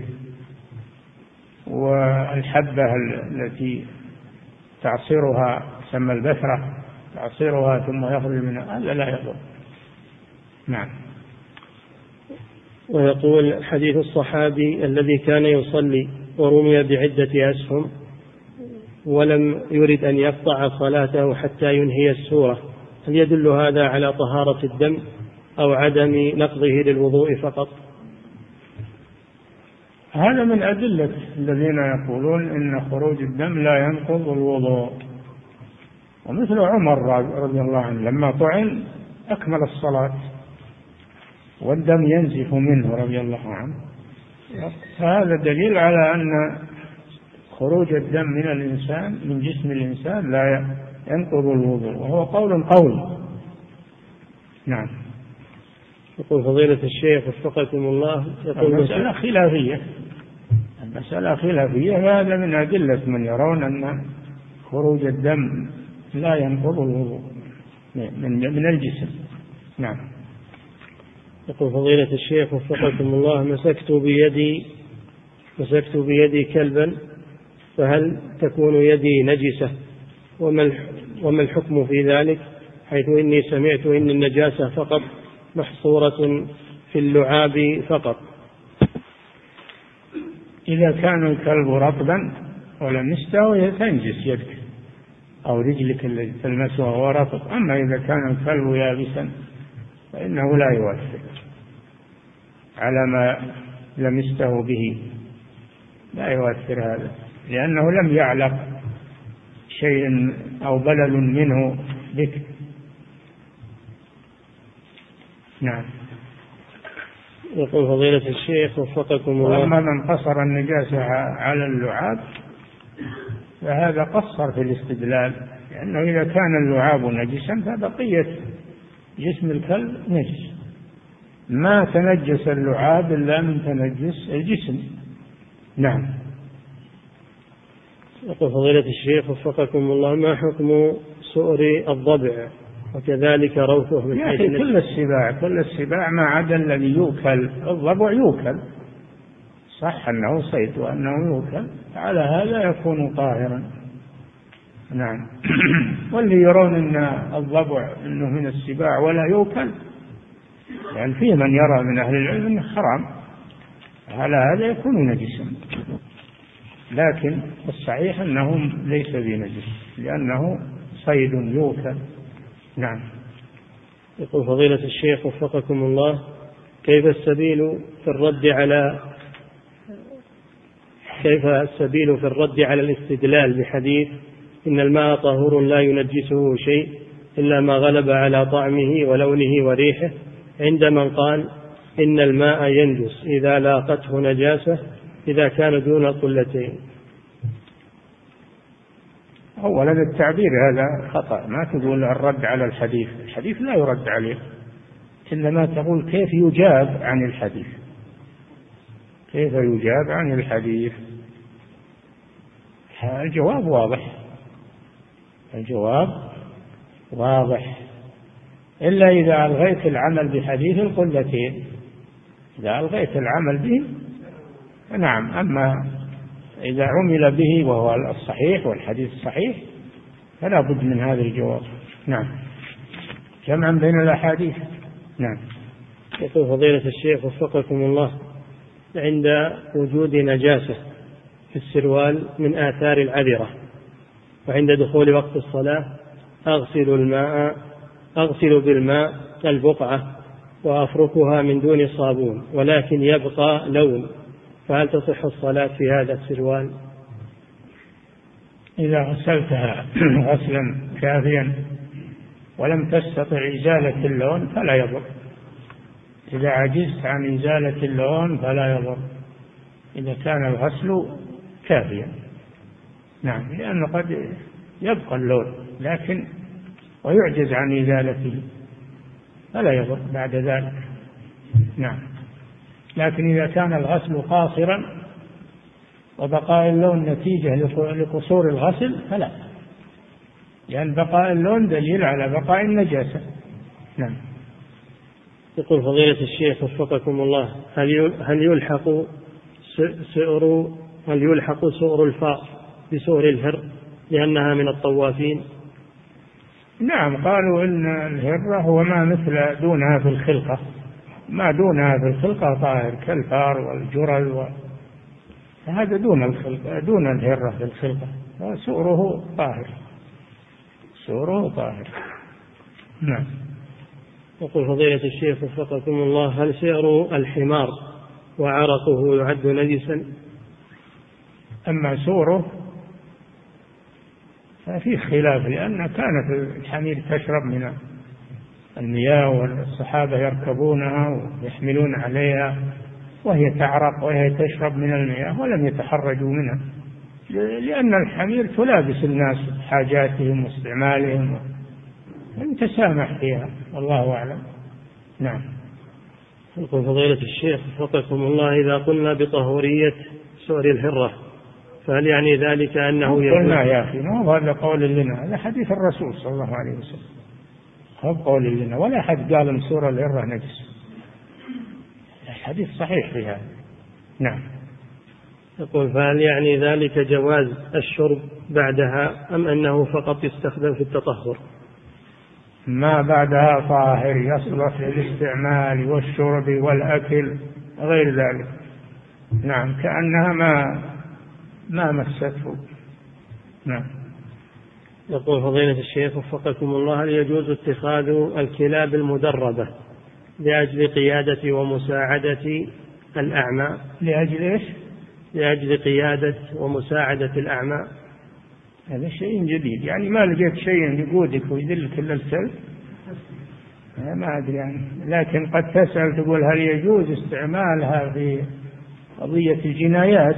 والحبة التي تعصرها تسمى البثرة، تعصرها ثم يخرج منها، هذا لا يضر. نعم. ويقول حديث الصحابي الذي كان يصلي ورمي بعدة أسهم ولم يرد أن يقطع صلاته حتى ينهي السورة، هل يدل هذا على طهارة الدم أو عدم نقضه للوضوء فقط؟ هذا من أدلة الذين يقولون إن خروج الدم لا ينقض الوضوء، ومثل عمر رضي الله عنه لما طعن أكمل الصلاة والدم ينزف منه رضي الله عنه، فهذا دليل على أن خروج الدم من الإنسان من جسم الإنسان لا ينقض الوضوء، وهو قول قوي. نعم. يقول فضيلة الشيخ وفقكم الله، يقول المسألة خلافية، المسألة خلافية، وهذا من أدلة من يرون أن خروج الدم لا ينقض الوضوء من من الجسم. نعم. يقول فضيلة الشيخ وفقكم الله، مسكت بيدي مسكت بيدي كلبا فهل تكون يدي نجسة؟ وما الحكم في ذلك، حيث إني سمعت إن النجاسة فقط محصورة في اللعاب فقط؟ إذا كان الكلب رطبا ولمسته تنجس يدك أو رجلك التي تلمسها وهو رطب، أما إذا كان الكلب يابسا فإنه لا يؤثر على ما لمسته به، لا يؤثر هذا، لأنه لم يعلق شيء أو بلل منه بك. نعم. يقول فضيلة الشيخ وفقكم الله، وأما من قصر النجاسة على اللعاب فهذا قصر في الاستدلال، لأنه إذا كان اللعاب نجسا فبقية جسم الكلب نجس، ما تنجس اللعاب إلا من تنجس الجسم. نعم. يقول فضيلة الشيخ وفقكم الله، ما حكم سؤر الضبع وكذلك روثه من حيث كل السباع كل السباع ما عدا الذي يؤكل، الضبع يؤكل صح أنه صيد وأنه يؤكل، على هذا يكون طاهرا. نعم. واللي يرون أن الضبع أنه من السباع ولا يؤكل، يعني فيه من يرى من أهل العلم أنه حرام، على هذا يكون نجسا، لكن الصحيح أنه ليس بنجس لأنه صيد يؤكل. نعم. يقول فضيلة الشيخ وفقكم الله، كيف السبيل في الرد على كيف السبيل في الرد على الاستدلال بحديث إن الماء طهور لا ينجسه شيء إلا ما غلب على طعمه ولونه وريحه، عند من قال إن الماء ينجس إذا لاقته نجاسة إذا كان دون القلتين؟ أولا التعبير هذا خطأ، ما تقول الرد على الحديث، الحديث لا يرد عليه، إنما تقول كيف يجاب عن الحديث، كيف يجاب عن الحديث. الجواب واضح، الجواب واضح، إلا إذا ألغيت العمل بحديث القلتين، إذا ألغيت العمل به نعم. أما إذا عمل به وهو الصحيح والحديث الصحيح فلا بد من هذا الجواب. نعم، جمعا بين الأحاديث. نعم. يقول فضيلة الشيخ وفقكم الله، عند وجود نجاسة في السروال من آثار العذرة وعند دخول وقت الصلاة أغسل الماء أغسل بالماء البقعة وأفركها من دون صابون ولكن يبقى لون، فهل تصح الصلاة في هذا السروال؟ إذا غسلتها غسلا كافيا ولم تستطع إزالة اللون فلا يضر. إذا عجزت عن إزالة اللون فلا يضر إذا كان الغسل كافيا. نعم، لأنه قد يبقى اللون لكن ويعجز عن إزالته فلا يضر بعد ذلك. نعم، لكن إذا كان الغسل قاصرا وبقاء اللون نتيجة لقصور الغسل فلا، لأن بقاء اللون دليل على بقاء النجاسة. نعم. يقول فضيلة الشيخ وفقكم الله، هل هل يلحق سؤر هل يلحق سؤر الفار بسؤر الهر لأنها من الطوافين؟ نعم، قالوا إن الهرة هو ما مثل دونها في الخلقة، ما دونها في الخلقة طاهر كالفار والجرل و... هذا دون الخلقة دون الهرة في الخلقة، سؤره طاهر سؤره طاهر. نعم. يقول فضيلة الشيخ وفقكم الله، هل سؤر الحمار وعرقه يعد نجسا؟ أما سؤره ففي خلاف، لأن كانت الحمير تشرب من المياه والصحابة يركبونها ويحملون عليها وهي تعرق وهي تشرب من المياه ولم يتحرجوا منها، لأن الحمير تلابس الناس حاجاتهم واستعمالهم ويتسامح فيها، والله أعلم. نعم. يقول فضيلة الشيخ وفقكم الله، إذا قلنا بطهورية سؤر الهرة فهل يعني ذلك أنه قلنا يا أخي ما هو هذا قول لنا، هذا حديث الرسول صلى الله عليه وسلم، هو قول لنا، ولا أحد قال أن سؤر الهرة نجس، الحديث صحيح في هذا. نعم. يقول فهل يعني ذلك جواز الشرب بعدها أم أنه فقط يستخدم في التطهر؟ ما بعدها طاهر يصلح للاستعمال والشرب والأكل غير ذلك. نعم، كأنها ما ما مسته. نعم. يقول فضيلة الشيخ وفقكم الله، هل يجوز اتخاذ الكلاب المدربة لأجل قيادة ومساعدة الأعمى؟ لأجل إيش؟ لأجل قيادة ومساعدة الأعمى. هذا شيء جديد، يعني ما لقيت شيء يقودك ويدلك إلا الكلب، ما أدري يعني، لكن قد تسأل تقول هل يجوز استعمالها في قضية الجنايات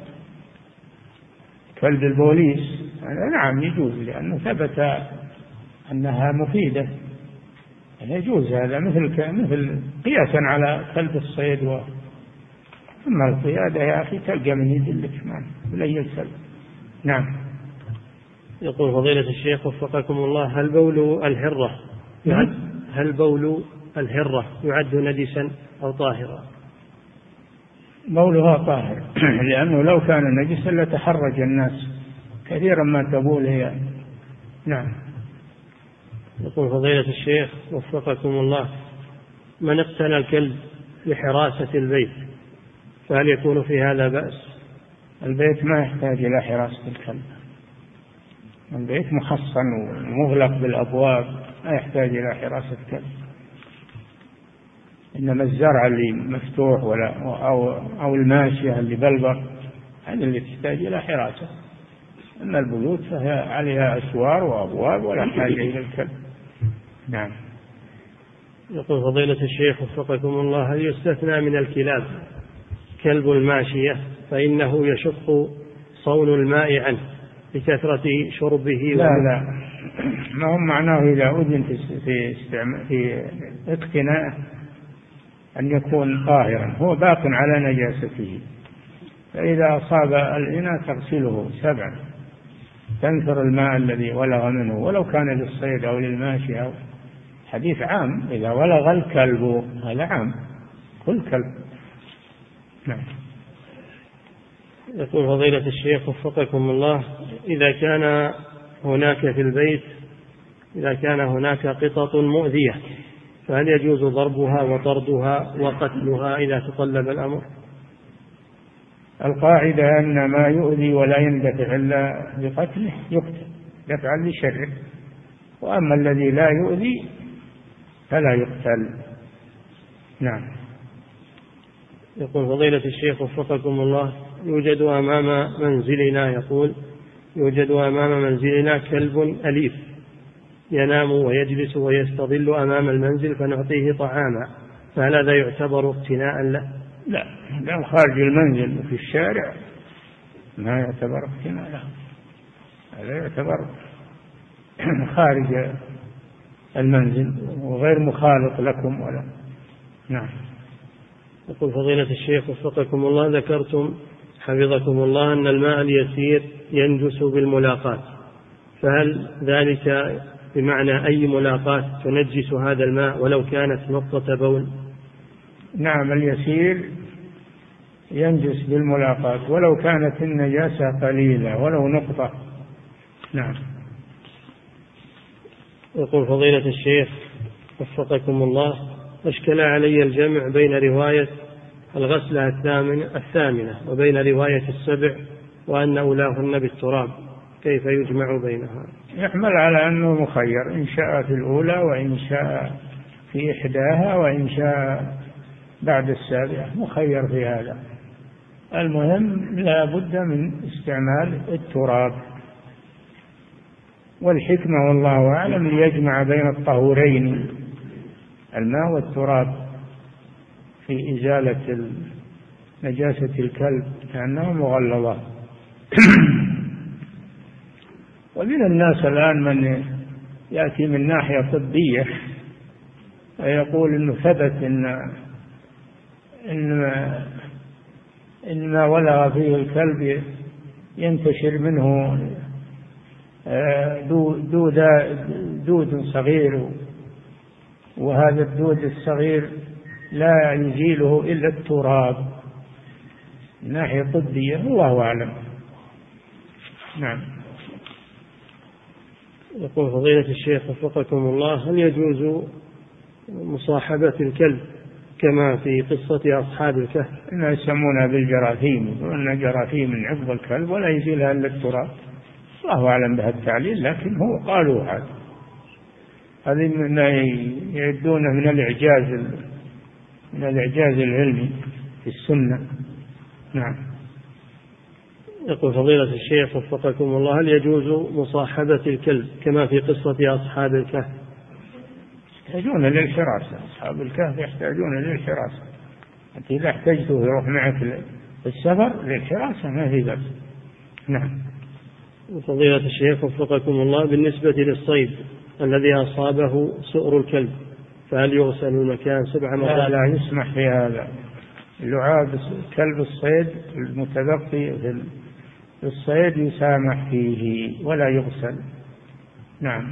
كلب البوليس؟ نعم يجوز، لأنه ثبت أنها مفيدة، يجوز هذا مثل مثل قياسا على كلب الصيد. و أما القيادة يا أخي تلقى من يدلك ولا يسأل. نعم. يقول فضيلة الشيخ وفقكم الله، هل بول الهرة يعد هل بول الهرة يعد نجسا أو طاهرا؟ بولها طاهر لأنه لو كان نجسا لتحرج الناس كثيرا ما تبول هي. نعم. يقول فضيلة الشيخ وفقكم الله، من اقتنى الكلب لحراسة البيت فهل يكون في هذا بأس؟ البيت ما يحتاج إلى حراسة الكلب، البيت محصن ومغلق بالأبواب، ما يحتاج إلى حراسة كلب. إنما الزرع اللي مفتوح ولا أو أو الماشية اللي بلبر هذا اللي تحتاج إلى حراسة. أما البيوت فهي عليها أسوار وأبواب ولا حاجة إلى الكلب. نعم. يقول فضيلة الشيخ وفقكم الله، هل يستثنى من الكلاب كلب الماشية فإنه يشق صون الماء عنه بكثرة شربه؟ لا لا، ما هم معناه إذا أذن في استعمال في اقتناء أن يكون طاهرا، هو باق على نجاسته، فإذا أصاب الإناء تغسله سبعا، تنثر الماء الذي ولغ منه ولو كان للصيد أو للماشي أو حديث عام، إذا ولغ الكلب هذا عام كل كلب. نعم. يقول فضيلة الشيخ وفقكم الله، إذا كان هناك في البيت إذا كان هناك قطط مؤذية فهل يجوز ضربها وطردها وقتلها إذا تطلب الأمر؟ القاعدة أن ما يؤذي ولا يندفع إلا بقتله يقتل دفعا لشره، وأما الذي لا يؤذي فلا يقتل. نعم. يقول فضيلة الشيخ وفقكم الله، يوجد أمام منزلنا يقول يوجد أمام منزلنا كلب أليف ينام ويجلس ويستظل أمام المنزل فنعطيه طعاما، فهل هذا يعتبر اقتناء له؟ لا، لو خارج المنزل في الشارع ما يعتبر اقتناء له، هذا يعتبر خارج المنزل وغير مخالط لكم ولا. نعم. يقول فضيلة الشيخ وفقكم الله، ذكرتم حفظكم الله أن الماء اليسير ينجس بالملاقاة، فهل ذلك بمعنى أي ملاقاة تنجس هذا الماء ولو كانت نقطة بول؟ نعم، اليسير ينجس بالملاقاة ولو كانت النجاسة قليلة ولو نقطة. نعم. يقول فضيلة الشيخ وفقكم الله، أشكل علي الجمع بين رواية الغسلة الثامنة, الثامنة وبين رواية السبع وأن أولاهن بالتراب، كيف يجمع بينها؟ يحمل على أنه مخير، إن شاء في الأولى وإن شاء في إحداها وإن شاء بعد السابعة، مخير في هذا. المهم لا بد من استعمال التراب، والحكمة والله أعلم ليجمع بين الطهورين الماء والتراب في إزالة نجاسة الكلب لأنه مغلظة. ومن الناس الآن من يأتي من ناحية طبية ويقول إنه ثبت إن إن إن ما ولغ فيه الكلب ينتشر منه دود دود صغير، وهذا الدود الصغير لا يزيله إلا التراب. من ناحية طبية الله أعلم. نعم. يقول فضيلة الشيخ وفقكم الله، هل يجوز مصاحبة الكلب كما في قصة أصحاب الكهف؟ إنها يسمونها بالجراثيم، يقولون جراثيم من عقب الكلب ولا يزيلها إلا التراب. الله أعلم بها التعليل، لكن هو قالوا هذا هذه من يعدونه من الإعجاز من الإعجاز العلمي في السنة. نعم. يقول فضيلة الشيخ وفقكم الله، هل يجوز مصاحبة الكلب كما في قصة أصحاب الكهف؟ يحتاجون للحراسة، أصحاب الكهف يحتاجون للحراسة. أنت إذا احتجته يروح معك في السفر للحراسة ما في بأس. نعم. فضيلة الشيخ وفقكم الله، بالنسبة للصيد الذي أصابه سؤر الكلب فهل يغسل المكان سبع مرات؟ لا, لا يسمح في هذا. لعاب كلب الصيد المتبقي في الصيد يسامح فيه ولا يغسل. نعم.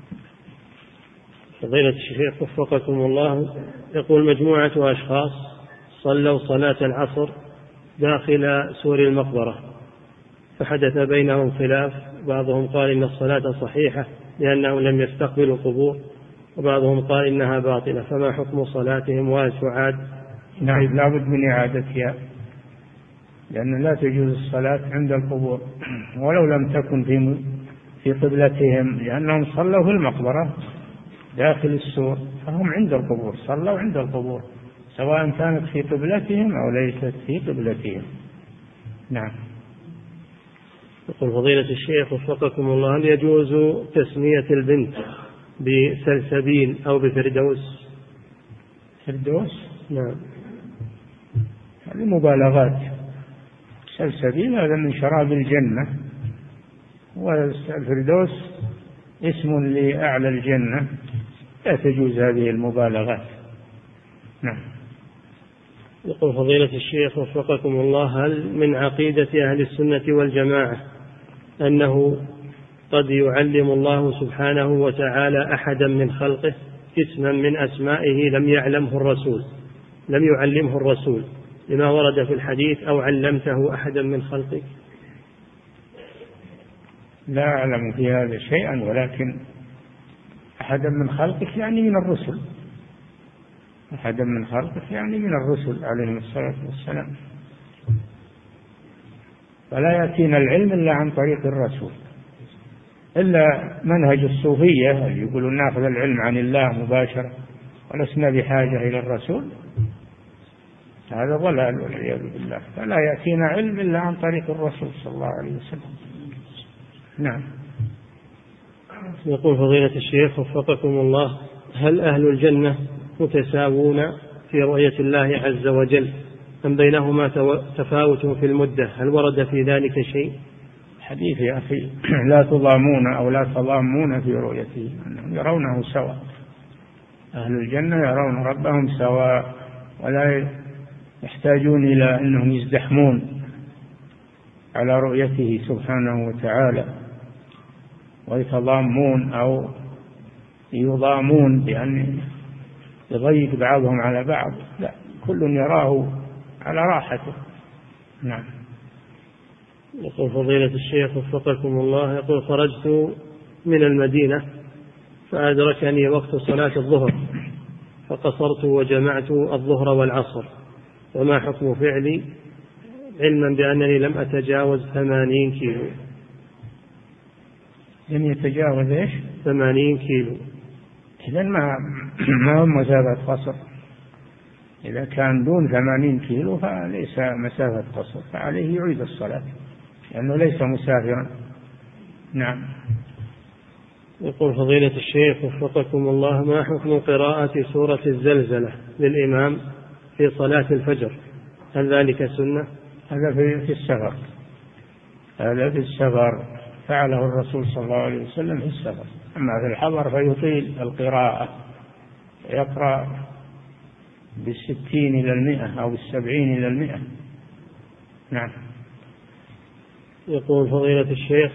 فضيلة الشيخ وفقكم الله، يقول مجموعة أشخاص صلوا صلاة العصر داخل سور المقبرة فحدث بينهم خلاف، بعضهم قال إن الصلاة صحيحة لأنهم لم يستقبلوا القبور، وبعضهم قال إنها باطلة، فما حكم صلاتهم وهل تعاد؟ نعم، لا بد من إعادتها، لأن لا تجوز الصلاة عند القبور ولو لم تكن في في قبلتهم، لأنهم صلوا في المقبرة داخل السور، فهم عند القبور، صلوا عند القبور سواء كانت في قبلتهم أو ليست في قبلتهم. نعم. يقول فضيلة الشيخ وفقكم الله، هل يجوز تسمية البنت بسلسبيل أو بفردوس؟ فردوس؟ نعم. هذه مبالغات. سلسبيل هذا من شراب الجنة، والفردوس اسم لأعلى الجنة، لا تجوز هذه المبالغات. نعم. يقول فضيلة الشيخ وفقكم الله، هل من عقيدة أهل السنة والجماعة أنه قد يعلم الله سبحانه وتعالى أحدا من خلقه اسما من أسمائه لم يعلمه الرسول لم يعلمه الرسول لما ورد في الحديث أو علمته أحدا من خلقك؟ لا أعلم في هذا شيئا، ولكن أحدا من خلقك يعني من الرسل، أحدا من خلقك يعني من الرسل عليهم الصلاة والسلام، فلا يأتينا العلم إلا عن طريق الرسول، إلا منهج الصوفية اللي يقولون ناخذ العلم عن الله مباشرة ولسنا بحاجة إلى الرسول، هذا ضلال والعياذ بالله، فلا يأتينا علم إلا عن طريق الرسول صلى الله عليه وسلم. نعم. يقول فضيلة الشيخ وفقكم الله: هل أهل الجنة متساوون في رؤية الله عز وجل أم بينهما تفاوت في المدة؟ هل ورد في ذلك شيء؟ حديث يا أخي لا تضامون أو لا تضامون في رؤيته، أنهم يرونه سواء، أهل الجنة يرون ربهم سواء ولا يحتاجون إلى أنهم يزدحمون على رؤيته سبحانه وتعالى ويتضامون أو يضامون بأن يضيق بعضهم على بعض، لا، كل يراه على راحته. نعم. يقول فضيلة الشيخ وفقكم الله: يقول خرجت من المدينة فأدركني وقت صلاة الظهر فقصرت وجمعت الظهر والعصر، وما حكم فعلي علما بأنني لم أتجاوز ثمانين كيلو؟ لم يتجاوز إيش؟ ثمانين كيلو. إذن ما ما هو مسافة قصر، إذا كان دون ثمانين كيلو فليس مسافة قصر، فعليه يعيد الصلاة لأنه ليس مسافرا. نعم. يقول فضيلة الشيخ وفقكم الله: ما حكم قراءة سورة الزلزلة للإمام في صلاة الفجر؟ هل ذلك سنة؟ هذا في السفر، هذا في السفر فعله الرسول صلى الله عليه وسلم في السفر، أما في الحضر فيطيل القراءة، يقرأ بالستين إلى المئة أو بالسبعين إلى المئة. نعم. يقول فضيلة الشيخ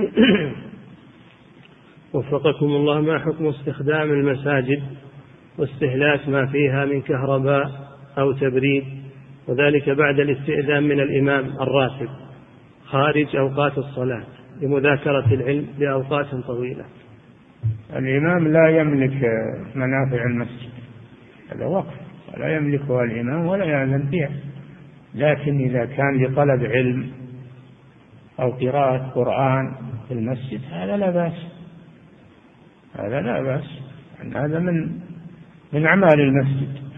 وفقكم الله: ما حكم استخدام المساجد واستهلاك ما فيها من كهرباء أو تبريد، وذلك بعد الاستئذان من الإمام الراتب خارج أوقات الصلاة لمذاكرة العلم لأوقات طويلة؟ الإمام لا يملك منافع المسجد، هذا وقف ولا يملكها الإمام ولا يأذن بها، لكن إذا كان لطلب علم أو قراءة قرآن في المسجد هذا لا بأس، هذا لا بأس، هذا من من أعمال المسجد،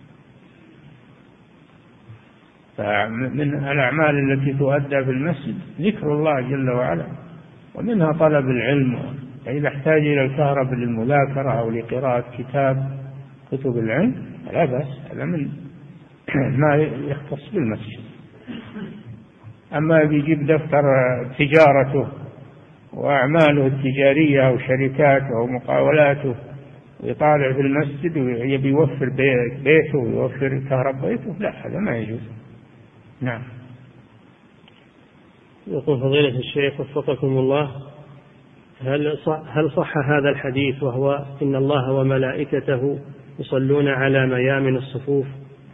فمن الأعمال التي تؤدى في المسجد ذكر الله جل وعلا، ومنها طلب العلم، فإذا احتاج إلى الكهرباء للمذاكرة أو لقراءة كتاب كتب العلم لا بأس، هذا من ما يختص بالمسجد. أما بيجيب دفتر تجارته وأعماله التجارية أو شركاته أو مقاولاته ويطالع في المسجد ويبي يوفر بيته ويوفر كهرباء بيته، لا، هذا ما يجوز. نعم. يقول فضيلة الشيخ وفقكم الله: هل صح, هل صح هذا الحديث وهو إن الله وملائكته يصلون على ميامن الصفوف؟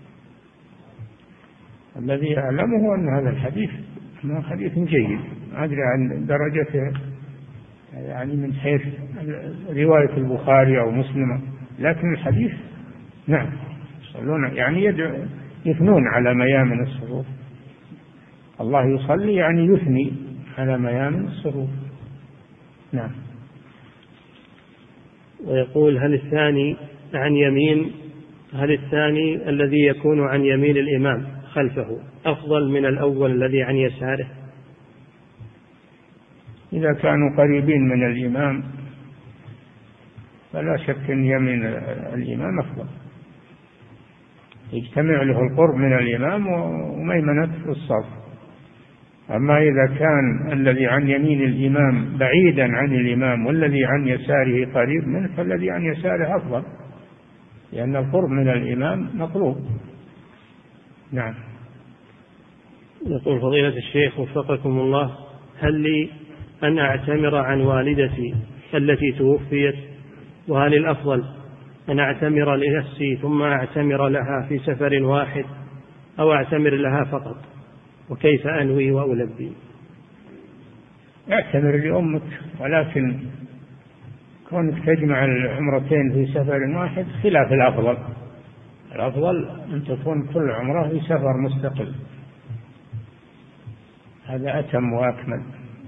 الذي أعلمه أن هذا الحديث ما حديث جيد، أدري عن درجته يعني من حيث رواية البخاري أو مسلم، لكن الحديث نعم يصلون يعني يثنون على ميامن الصفوف، الله يصلي يعني يثني على ميامن الصفوف. نعم. ويقول: هل الثاني عن يمين هل الثاني الذي يكون عن يمين الإمام خلفه أفضل من الأول الذي عن يساره؟ إذا كانوا قريبين من الإمام فلا شك أن يمين الإمام أفضل، يجتمع له القرب من الإمام وميمنته في الصف. أما إذا كان الذي عن يمين الإمام بعيدا عن الإمام والذي عن يساره قريب منه فالذي عن يساره أفضل، لأن القرب من الإمام مطلوب. نعم. يقول فضيلة الشيخ وفقكم الله: هل لي أن أعتمر عن والدتي التي توفيت، وهل الأفضل أن أعتمر لنفسي ثم أعتمر لها في سفر واحد أو أعتمر لها فقط؟ وكيف أنوي وألبي؟ اعتمر لأمك، ولكن كونك تجمع العمرتين في سفر واحد خلاف الأفضل. الأفضل أن تكون كل عمرة في سفر مستقل، هذا أتم وأكمل.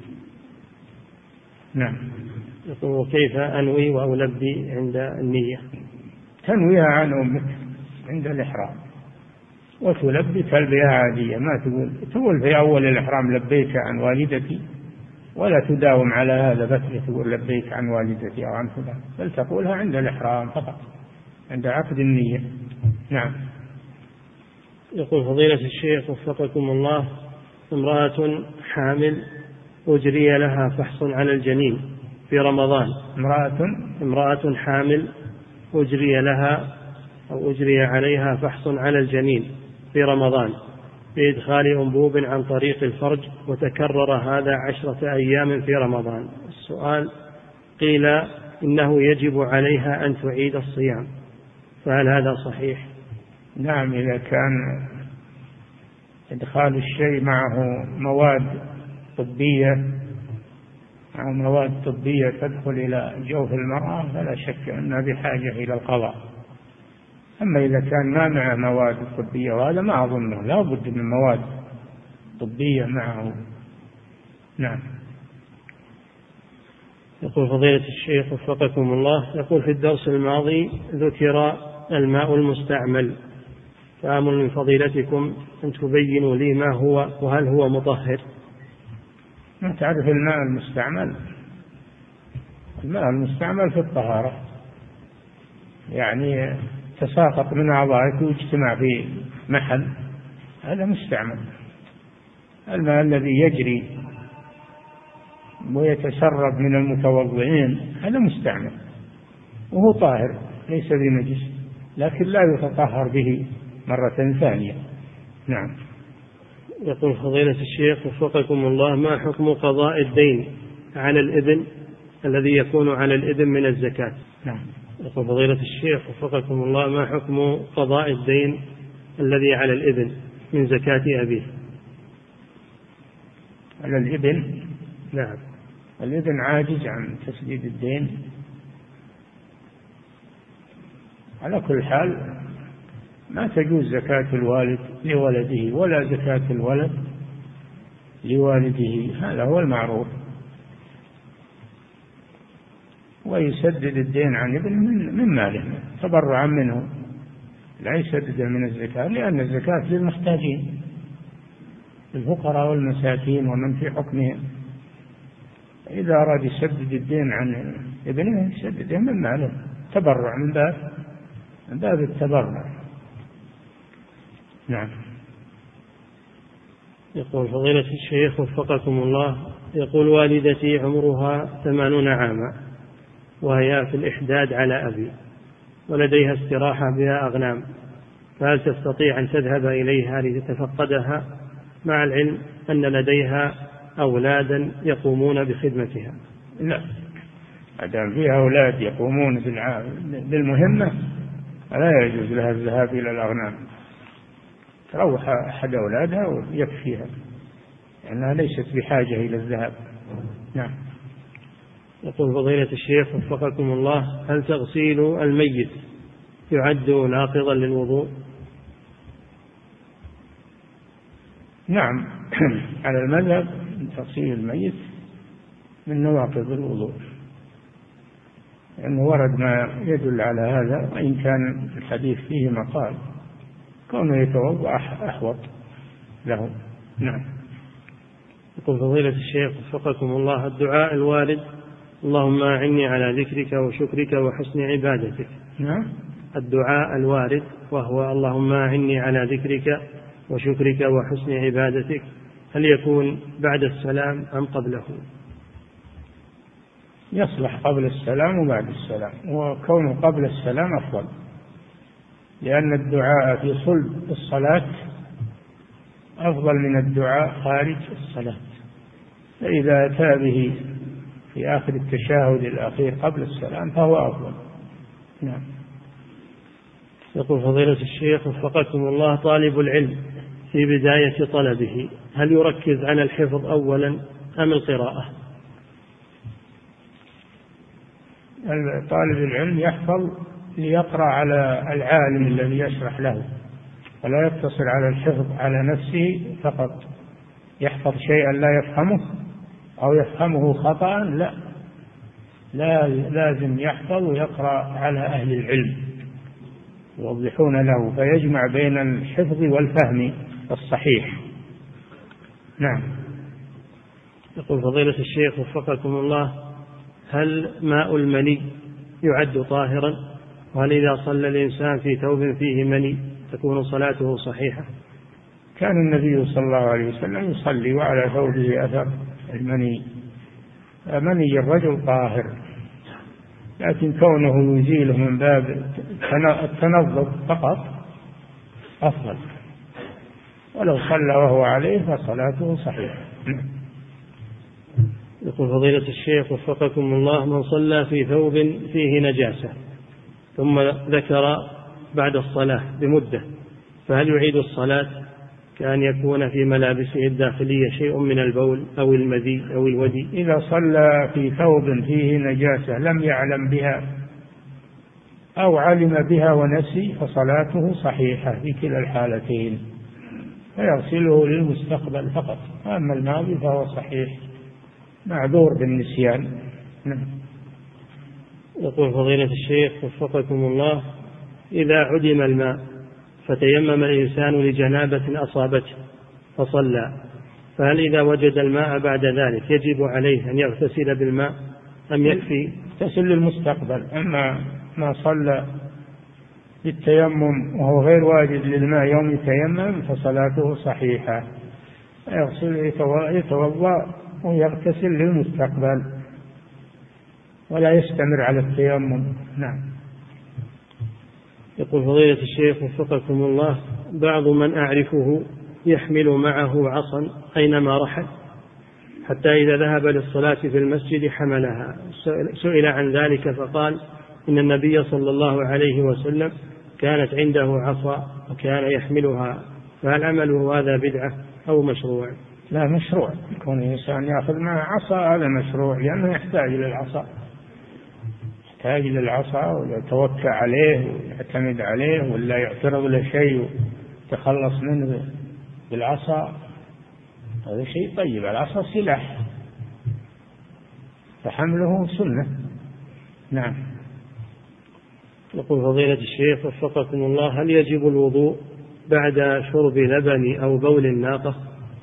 نعم. يقول كيف أنوي وألبي عند النية؟ تنويها عن أمك عند الإحرام، وتلبي تلبية عادية، ما تقول تقول في أول الإحرام لبيك عن والدتي، ولا تداوم على هذا بس تقول لبيك عن والدتي أو عن فلان، بل تقولها عند الإحرام فقط، عند عقد النية. نعم. يقول فضيلة الشيخ وفقكم الله، امرأة حامل أجري لها فحص على الجنين في رمضان. امرأة امرأة حامل أجري لها أو أجري عليها فحص على الجنين في رمضان بإدخال أنبوب عن طريق الفرج، وتكرر هذا عشرة أيام في رمضان. السؤال: قيل إنه يجب عليها أن تعيد الصيام، فهل هذا صحيح؟ نعم، إذا كان إدخال الشيء معه مواد طبية أو مواد طبية تدخل إلى جوف المرأة فلا شك أنها بحاجة إلى القضاء. أما إذا كان ما معه مواد طبية، وهذا ما أظنه، لا بد من مواد طبية معه. نعم. يقول فضيلة الشيخ وفقكم الله، يقول في الدرس الماضي ذكر الماء المستعمل، فآمل من فضيلتكم أن تبينوا لي ما هو وهل هو مطهر. ما تعرف الماء المستعمل؟ الماء المستعمل في الطهارة، يعني تساقط من أعضائك واجتمع في محل، هذا مستعمل. الماء الذي يجري ويتسرب من المتوضئين هذا مستعمل وهو طاهر ليس بنجس، لكن لا يتطهر به مرة ثانية. نعم. يقول فضيلة الشيخ وفقكم الله، ما حكم قضاء الدين على الابن الذي يكون على الابن من الزكاة؟ نعم. يقول فضيلة الشيخ وفقكم الله، ما حكم قضاء الدين الذي على الابن من زكاة أبيه؟ على الابن؟ نعم. الابن عاجز عن تسديد الدين. على كل حال ما تجوز زكاة الوالد لولده ولا زكاة الولد لوالده، هذا هو المعروف. ويسدد الدين عن ابن من ماله تبرعا منه، لا يسدد من الزكاة، لأن الزكاة للمحتاجين، الفقراء والمساكين ومن في حكمهم. إذا أراد يسدد الدين عن ابنه يسدده من ماله تبرع، من باب من باب التبرع. نعم. يقول فضيلة الشيخ وفقكم الله، يقول والدتي عمرها ثمانون عاما وهي في الإحداد على أبي، ولديها استراحة بها أغنام، فهل تستطيع أن تذهب إليها لتتفقدها، مع العلم أن لديها أولادا يقومون بخدمتها؟ لا، أدام فيها أولاد يقومون بالمهمة لا يجوز لها الذهاب إلى الأغنام، تروح أحد أولادها ويكفيها، لأنها ليست بحاجة إلى الذهاب. نعم. يقول فضيلة الشيخ وفقكم الله، هل تغسيل الميت يعد ناقضا للوضوء؟ نعم، على المذهب تغسيل الميت من نواقض الوضوء، لأنه ورد ما يدل على هذا، وإن كان الحديث فيه مقال، كونه يتوضأ أحوط له. نعم. يقول فضيلة الشيخ وفقكم الله، الدعاء الوارد اللهم أعني على ذكرك وشكرك وحسن عبادتك. نعم. الدعاء الوارد وهو اللهم أعني على ذكرك وشكرك وحسن عبادتك، هل يكون بعد السلام أم قبله؟ يصلح قبل السلام وبعد السلام، وكونه قبل السلام أفضل، لأن الدعاء في صلب الصلاة أفضل من الدعاء خارج الصلاة، فإذا أتى به في آخر التشهد الأخير قبل السلام فهو أفضل. نعم. يقول فضيلة الشيخ وفقكم الله، طالب العلم في بداية طلبه هل يركز على الحفظ أولا أم القراءة؟ طالب العلم يحفظ ليقرأ على العالم الذي يشرح له، ولا يقتصر على الحفظ على نفسه فقط، يحفظ شيئا لا يفهمه أو يفهمه خطأ، لا لا لازم يحفظ ويقرأ على أهل العلم يوضحون له، فيجمع بين الحفظ والفهم الصحيح. نعم. يقول فضيلة الشيخ وفقكم الله، هل ماء المني يعد طاهرا؟ وهل إذا صلى الإنسان في ثوب فيه مني تكون صلاته صحيحة؟ كان النبي صلى الله عليه وسلم يصلي وعلى ثوبه أثر المني، مني الرجل طاهر، لكن كونه يزيله من باب التنظف فقط أفضل، ولو صلى وهو عليه فصلاته صحيحة. يقول فضيلة الشيخ وفقكم الله، من صلى في ثوب فيه نجاسة ثم ذكر بعد الصلاة بمدة، فهل يعيد الصلاة كأن يكون في ملابسه الداخلية شيء من البول أو المذي أو الودي؟ إذا صلى في ثوب فيه نجاسة لم يعلم بها أو علم بها ونسي فصلاته صحيحة في كلا الحالتين، فيغسله للمستقبل فقط، أما الماضي فهو صحيح معذور بالنسيان. يقول فضيلة الشيخ وفقكم الله، إذا عدم الماء فتيمم الإنسان لجنابة أصابته فصلى، فهل إذا وجد الماء بعد ذلك يجب عليه أن يغتسل بالماء أم يكفي؟ يغتسل للمستقبل، أما ما صلى بالتيمم وهو غير واجد للماء يوم يتيمم فصلاته صحيحة، يغسل يتوضأ ويغتسل للمستقبل ولا يستمر على التيمم. نعم. يقول فضيلة الشيخ وفقكم الله، بعض من أعرفه يحمل معه عصا أينما رحل حتى إذا ذهب للصلاة في المسجد حملها، سئل عن ذلك فقال إن النبي صلى الله عليه وسلم كانت عنده عصا وكان يحملها، فهل عمله هذا بدعة أو مشروع؟ لا، مشروع، يكون الإنسان يأخذ معه عصا هذا مشروع، لأنه يحتاج للعصا، يحتاج للعصا ويتوكل عليه ويعتمد عليه، ولا يعترض له شيء يتخلص منه بالعصا، هذا شيء طيب، العصا سلاح فحمله سنة. نعم. يقول فضيلة الشيخ وفقكم الله، هل يجب الوضوء بعد شرب لبن أو بول الناقة؟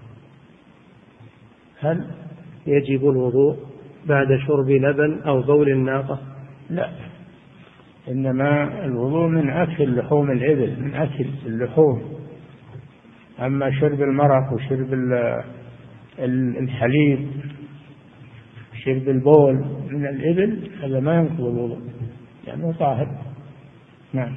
هل يجب الوضوء بعد شرب لبن أو بول الناقة؟ لا، إنما الوضوء من أكل لحوم الإبل، من أكل اللحوم، أما شرب المرق وشرب الحليب شرب البول من الإبل هذا ما ينقض الوضوء لأنه طاهر. نعم.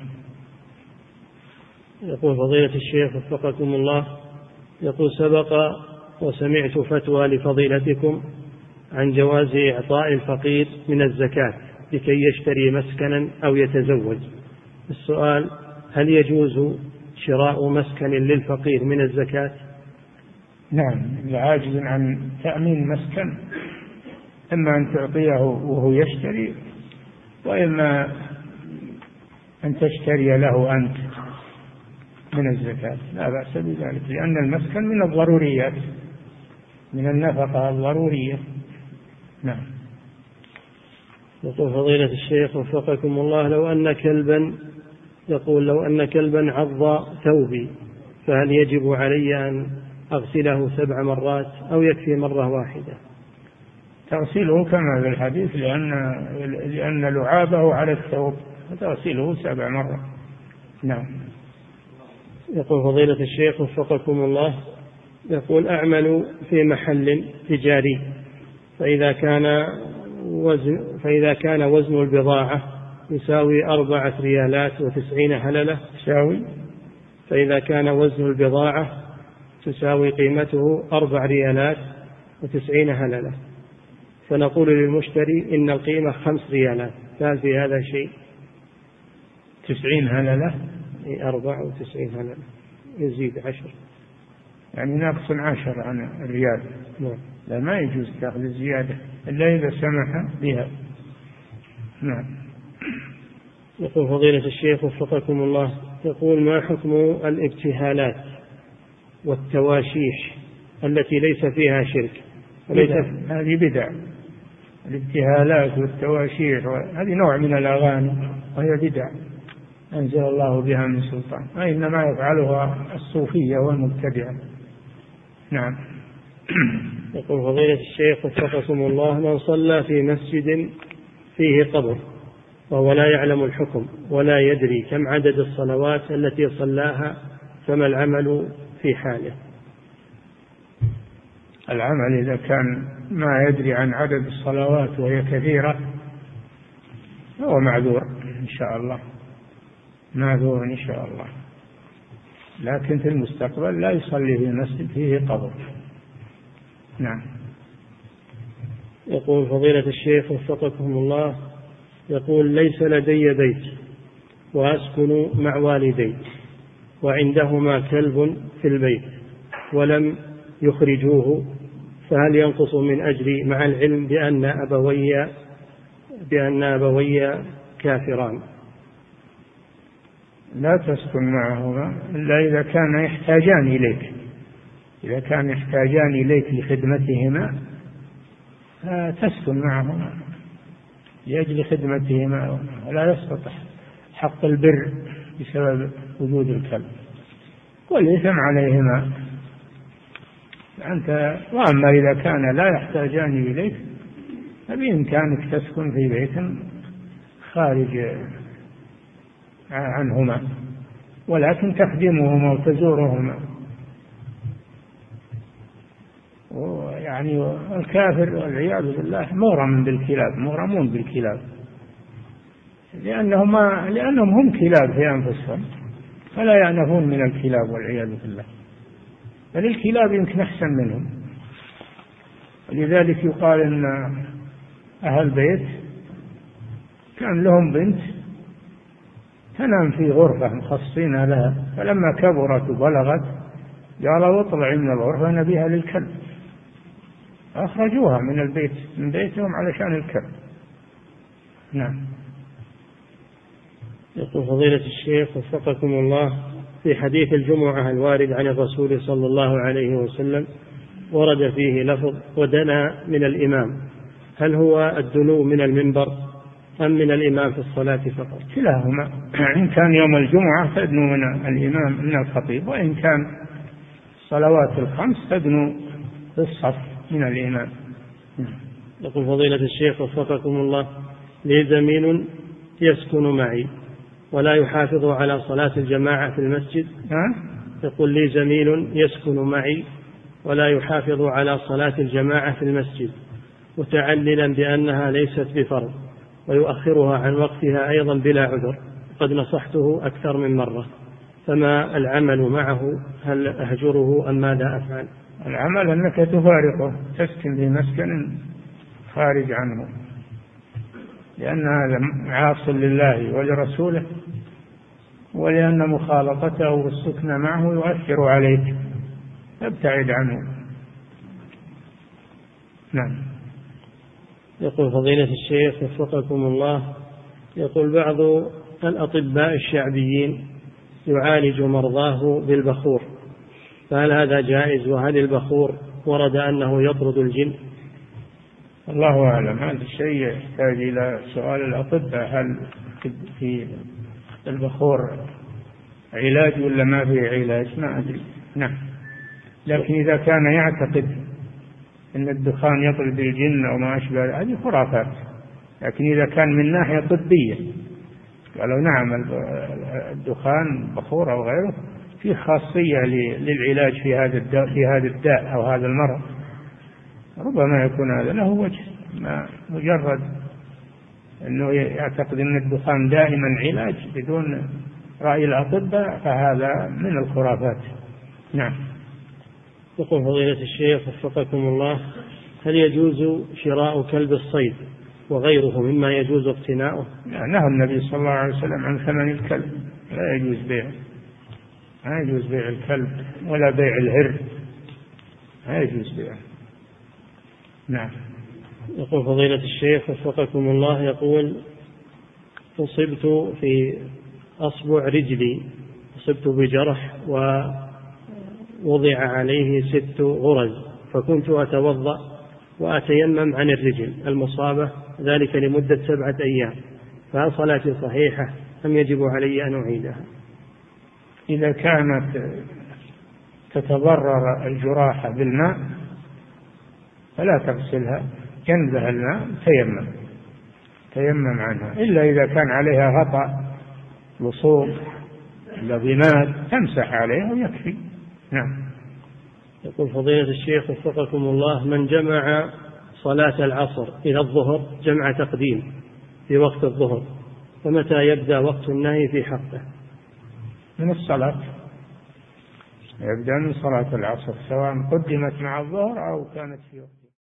يقول فضيلة الشيخ وفقكم الله، يقول سبق وسمعت فتوى لفضيلتكم عن جواز إعطاء الفقير من الزكاة لكي يشتري مسكنا أو يتزوج. السؤال: هل يجوز شراء مسكن للفقير من الزكاة؟ نعم، العاجز عن تأمين مسكن إما أن تعطيه وهو يشتري، وإما أن تشتري له أنت من الزكاة، لا بأس بذلك، لأن المسكن من الضروريات، من النفقة الضرورية. نعم. يقول فضيلة الشيخ وفقكم الله، لو أن كلبا يقول لو أن كلبا عض ثوبي فهل يجب علي أن أغسله سبع مرات أو يكفي مرة واحدة؟ تغسله كما في الحديث، لأن لأن لعابه على الثوب، فتغسله سبع مرات. نعم. يقول فضيلة الشيخ وفقكم الله، يقول أعمل في محل تجاري، فإذا كان وزن فإذا كان وزن البضاعة يساوي أربعة ريالات وتسعين هللة يساوي فإذا كان وزن البضاعة تساوي قيمته أربع ريالات وتسعين هللة، فنقول للمشتري إن القيمة خمس ريالات، فهل في هذا شيء؟ تسعين هللة أربعة وتسعين هللة يزيد عشر، يعني ناقص عشر عن الريال. نعم. لا ما يجوز تأخذ الزيادة إلا إذا سمح بها. نعم. يقول فضيلة الشيخ وفقكم الله، يقول ما حكم الابتهالات والتواشيح التي ليس فيها شرك؟ وليس هذه بدع. الابتهالات والتواشيح هذه نوع من الأغاني وهي بدع أنزل الله بها من سلطان، وإنما يفعلها الصوفية والمبتدعة. نعم. يقول فضيلة الشيخ وفقكم الله، من صلى في مسجد فيه قبر وهو لا يعلم الحكم ولا يدري كم عدد الصلوات التي صلاها، فما العمل في حاله؟ العمل إذا كان ما يدري عن عدد الصلوات وهي كثيرة هو معذور إن شاء الله، معذور إن شاء الله، لكن في المستقبل لا يصلي في مسجد فيه قبر. نعم. يقول فضيلة الشيخ وفقكم الله، يقول ليس لدي بيت وأسكن مع والدي وعندهما كلب في البيت ولم يخرجوه، فهل ينقص من أجري مع العلم بأن أبوي بأن أبوي كافران؟ لا تسكن معهما إلا إذا كان يحتاجان إليك، إذا كان يحتاجان إليك لخدمتهما تسكن معهما لأجل خدمتهما، ولا يستطيع حق البر بسبب وجود الكلب، والإثم عليهما أنت. وأما إذا كان لا يحتاجان إليك فبإمكانك تسكن في بيت خارج عنهما، ولكن تخدمهما وتزورهما. ويعني الكافر والعياذ بالله مغرم بالكلاب، مغرمون بالكلاب، لأنهم لأنهم هم كلاب في أنفسهم فلا يعنفون من الكلاب والعياذ بالله، بل الكلاب يمكن أحسن منهم. ولذلك يقال أن أهل بيت كان لهم بنت تنام في غرفة مخصصين لها، فلما كبرت وبلغت قالوا اطلعي من الغرفة نبيها للكلب، أخرجوها من البيت من بيتهم علشان الكلب. نعم. يقول فضيلة الشيخ وفقكم الله، في حديث الجمعة الوارد عن الرسول صلى الله عليه وسلم ورد فيه لفظ ودنا من الإمام، هل هو الدنو من المنبر أم من الإمام في الصلاة فقط؟ كلاهما، إن كان يوم الجمعة تدنو من الإمام من الخطيب، وإن كان الصلوات الخمس تدنو بالصف من الإمام. يقول فضيلة الشيخ وفقكم الله، لي زميل يسكن معي ولا يحافظ على صلاة الجماعة في المسجد. ها؟ يقول لي زميل يسكن معي ولا يحافظ على صلاة الجماعة في المسجد متعللا بأنها ليست بفرض ويؤخرها عن وقتها أيضا بلا عذر، قد نصحته أكثر من مرة، فما العمل معه؟ هل أهجره أم ماذا أفعل؟ العمل أنك تفارقه، تسكن في مسكن خارج عنه، لأن هذا عاص لله ولرسوله، ولأن مخالطته والسكن معه يؤثر عليك، فابتعد عنه. نعم. يقول فضيلة الشيخ وفقكم الله، يقول بعض الأطباء الشعبيين يعالج مرضاه بالبخور، فهل هذا جائز؟ وهل البخور ورد أنه يطرد الجن؟ الله أعلم، هذا الشيء يحتاج إلى سؤال الأطباء، هل في البخور علاج ولا ما في علاج؟ ما أدري. نعم. لكن إذا كان يعتقد أن الدخان يطرد الجن أو ما أشبه هذه خرافات، لكن إذا كان من ناحية طبية قالوا نعم الدخان بخور أو غيره في خاصية للعلاج في هذا الداء في هذا الداء أو هذا المرض، ربما يكون هذا له وجه، ما مجرد أنه يعتقد أن الدخان دائما علاج بدون رأي الأطباء فهذا من الخرافات. نعم. يقول فضيلة الشيخ وفقكم الله، هل يجوز شراء كلب الصيد وغيره مما يجوز اقتناؤه؟ نهى النبي صلى الله عليه وسلم عن ثمن الكلب، لا يجوز بيع، ما يجوز بيع الكلب ولا بيع الهر، ما يجوز بيع. نعم. يقول فضيلة الشيخ وفقكم الله، يقول أصبت في أصبع رجلي، أصبت بجرح ووضع عليه ست غرز، فكنت أتوضأ وأتيمم عن الرجل المصابة ذلك لمدة سبعة أيام، فهل صلاتي صحيحة أم يجب علي أن أعيدها؟ إذا كانت تتضرر الجراحة بالماء فلا تغسلها، جنبها الماء تيمم تيمم عنها، إلا إذا كان عليها غطاء لصوق لضماد تمسح عليها ويكفي. نعم. يقول فضيلة الشيخ وفقكم الله، من جمع صلاة العصر إلى الظهر جمع تقديم في وقت الظهر، فمتى يبدأ وقت النهي في حقه؟ من الصلاة، يبدأ من صلاة العصر سواء قدمت مع الظهر أو كانت في وقت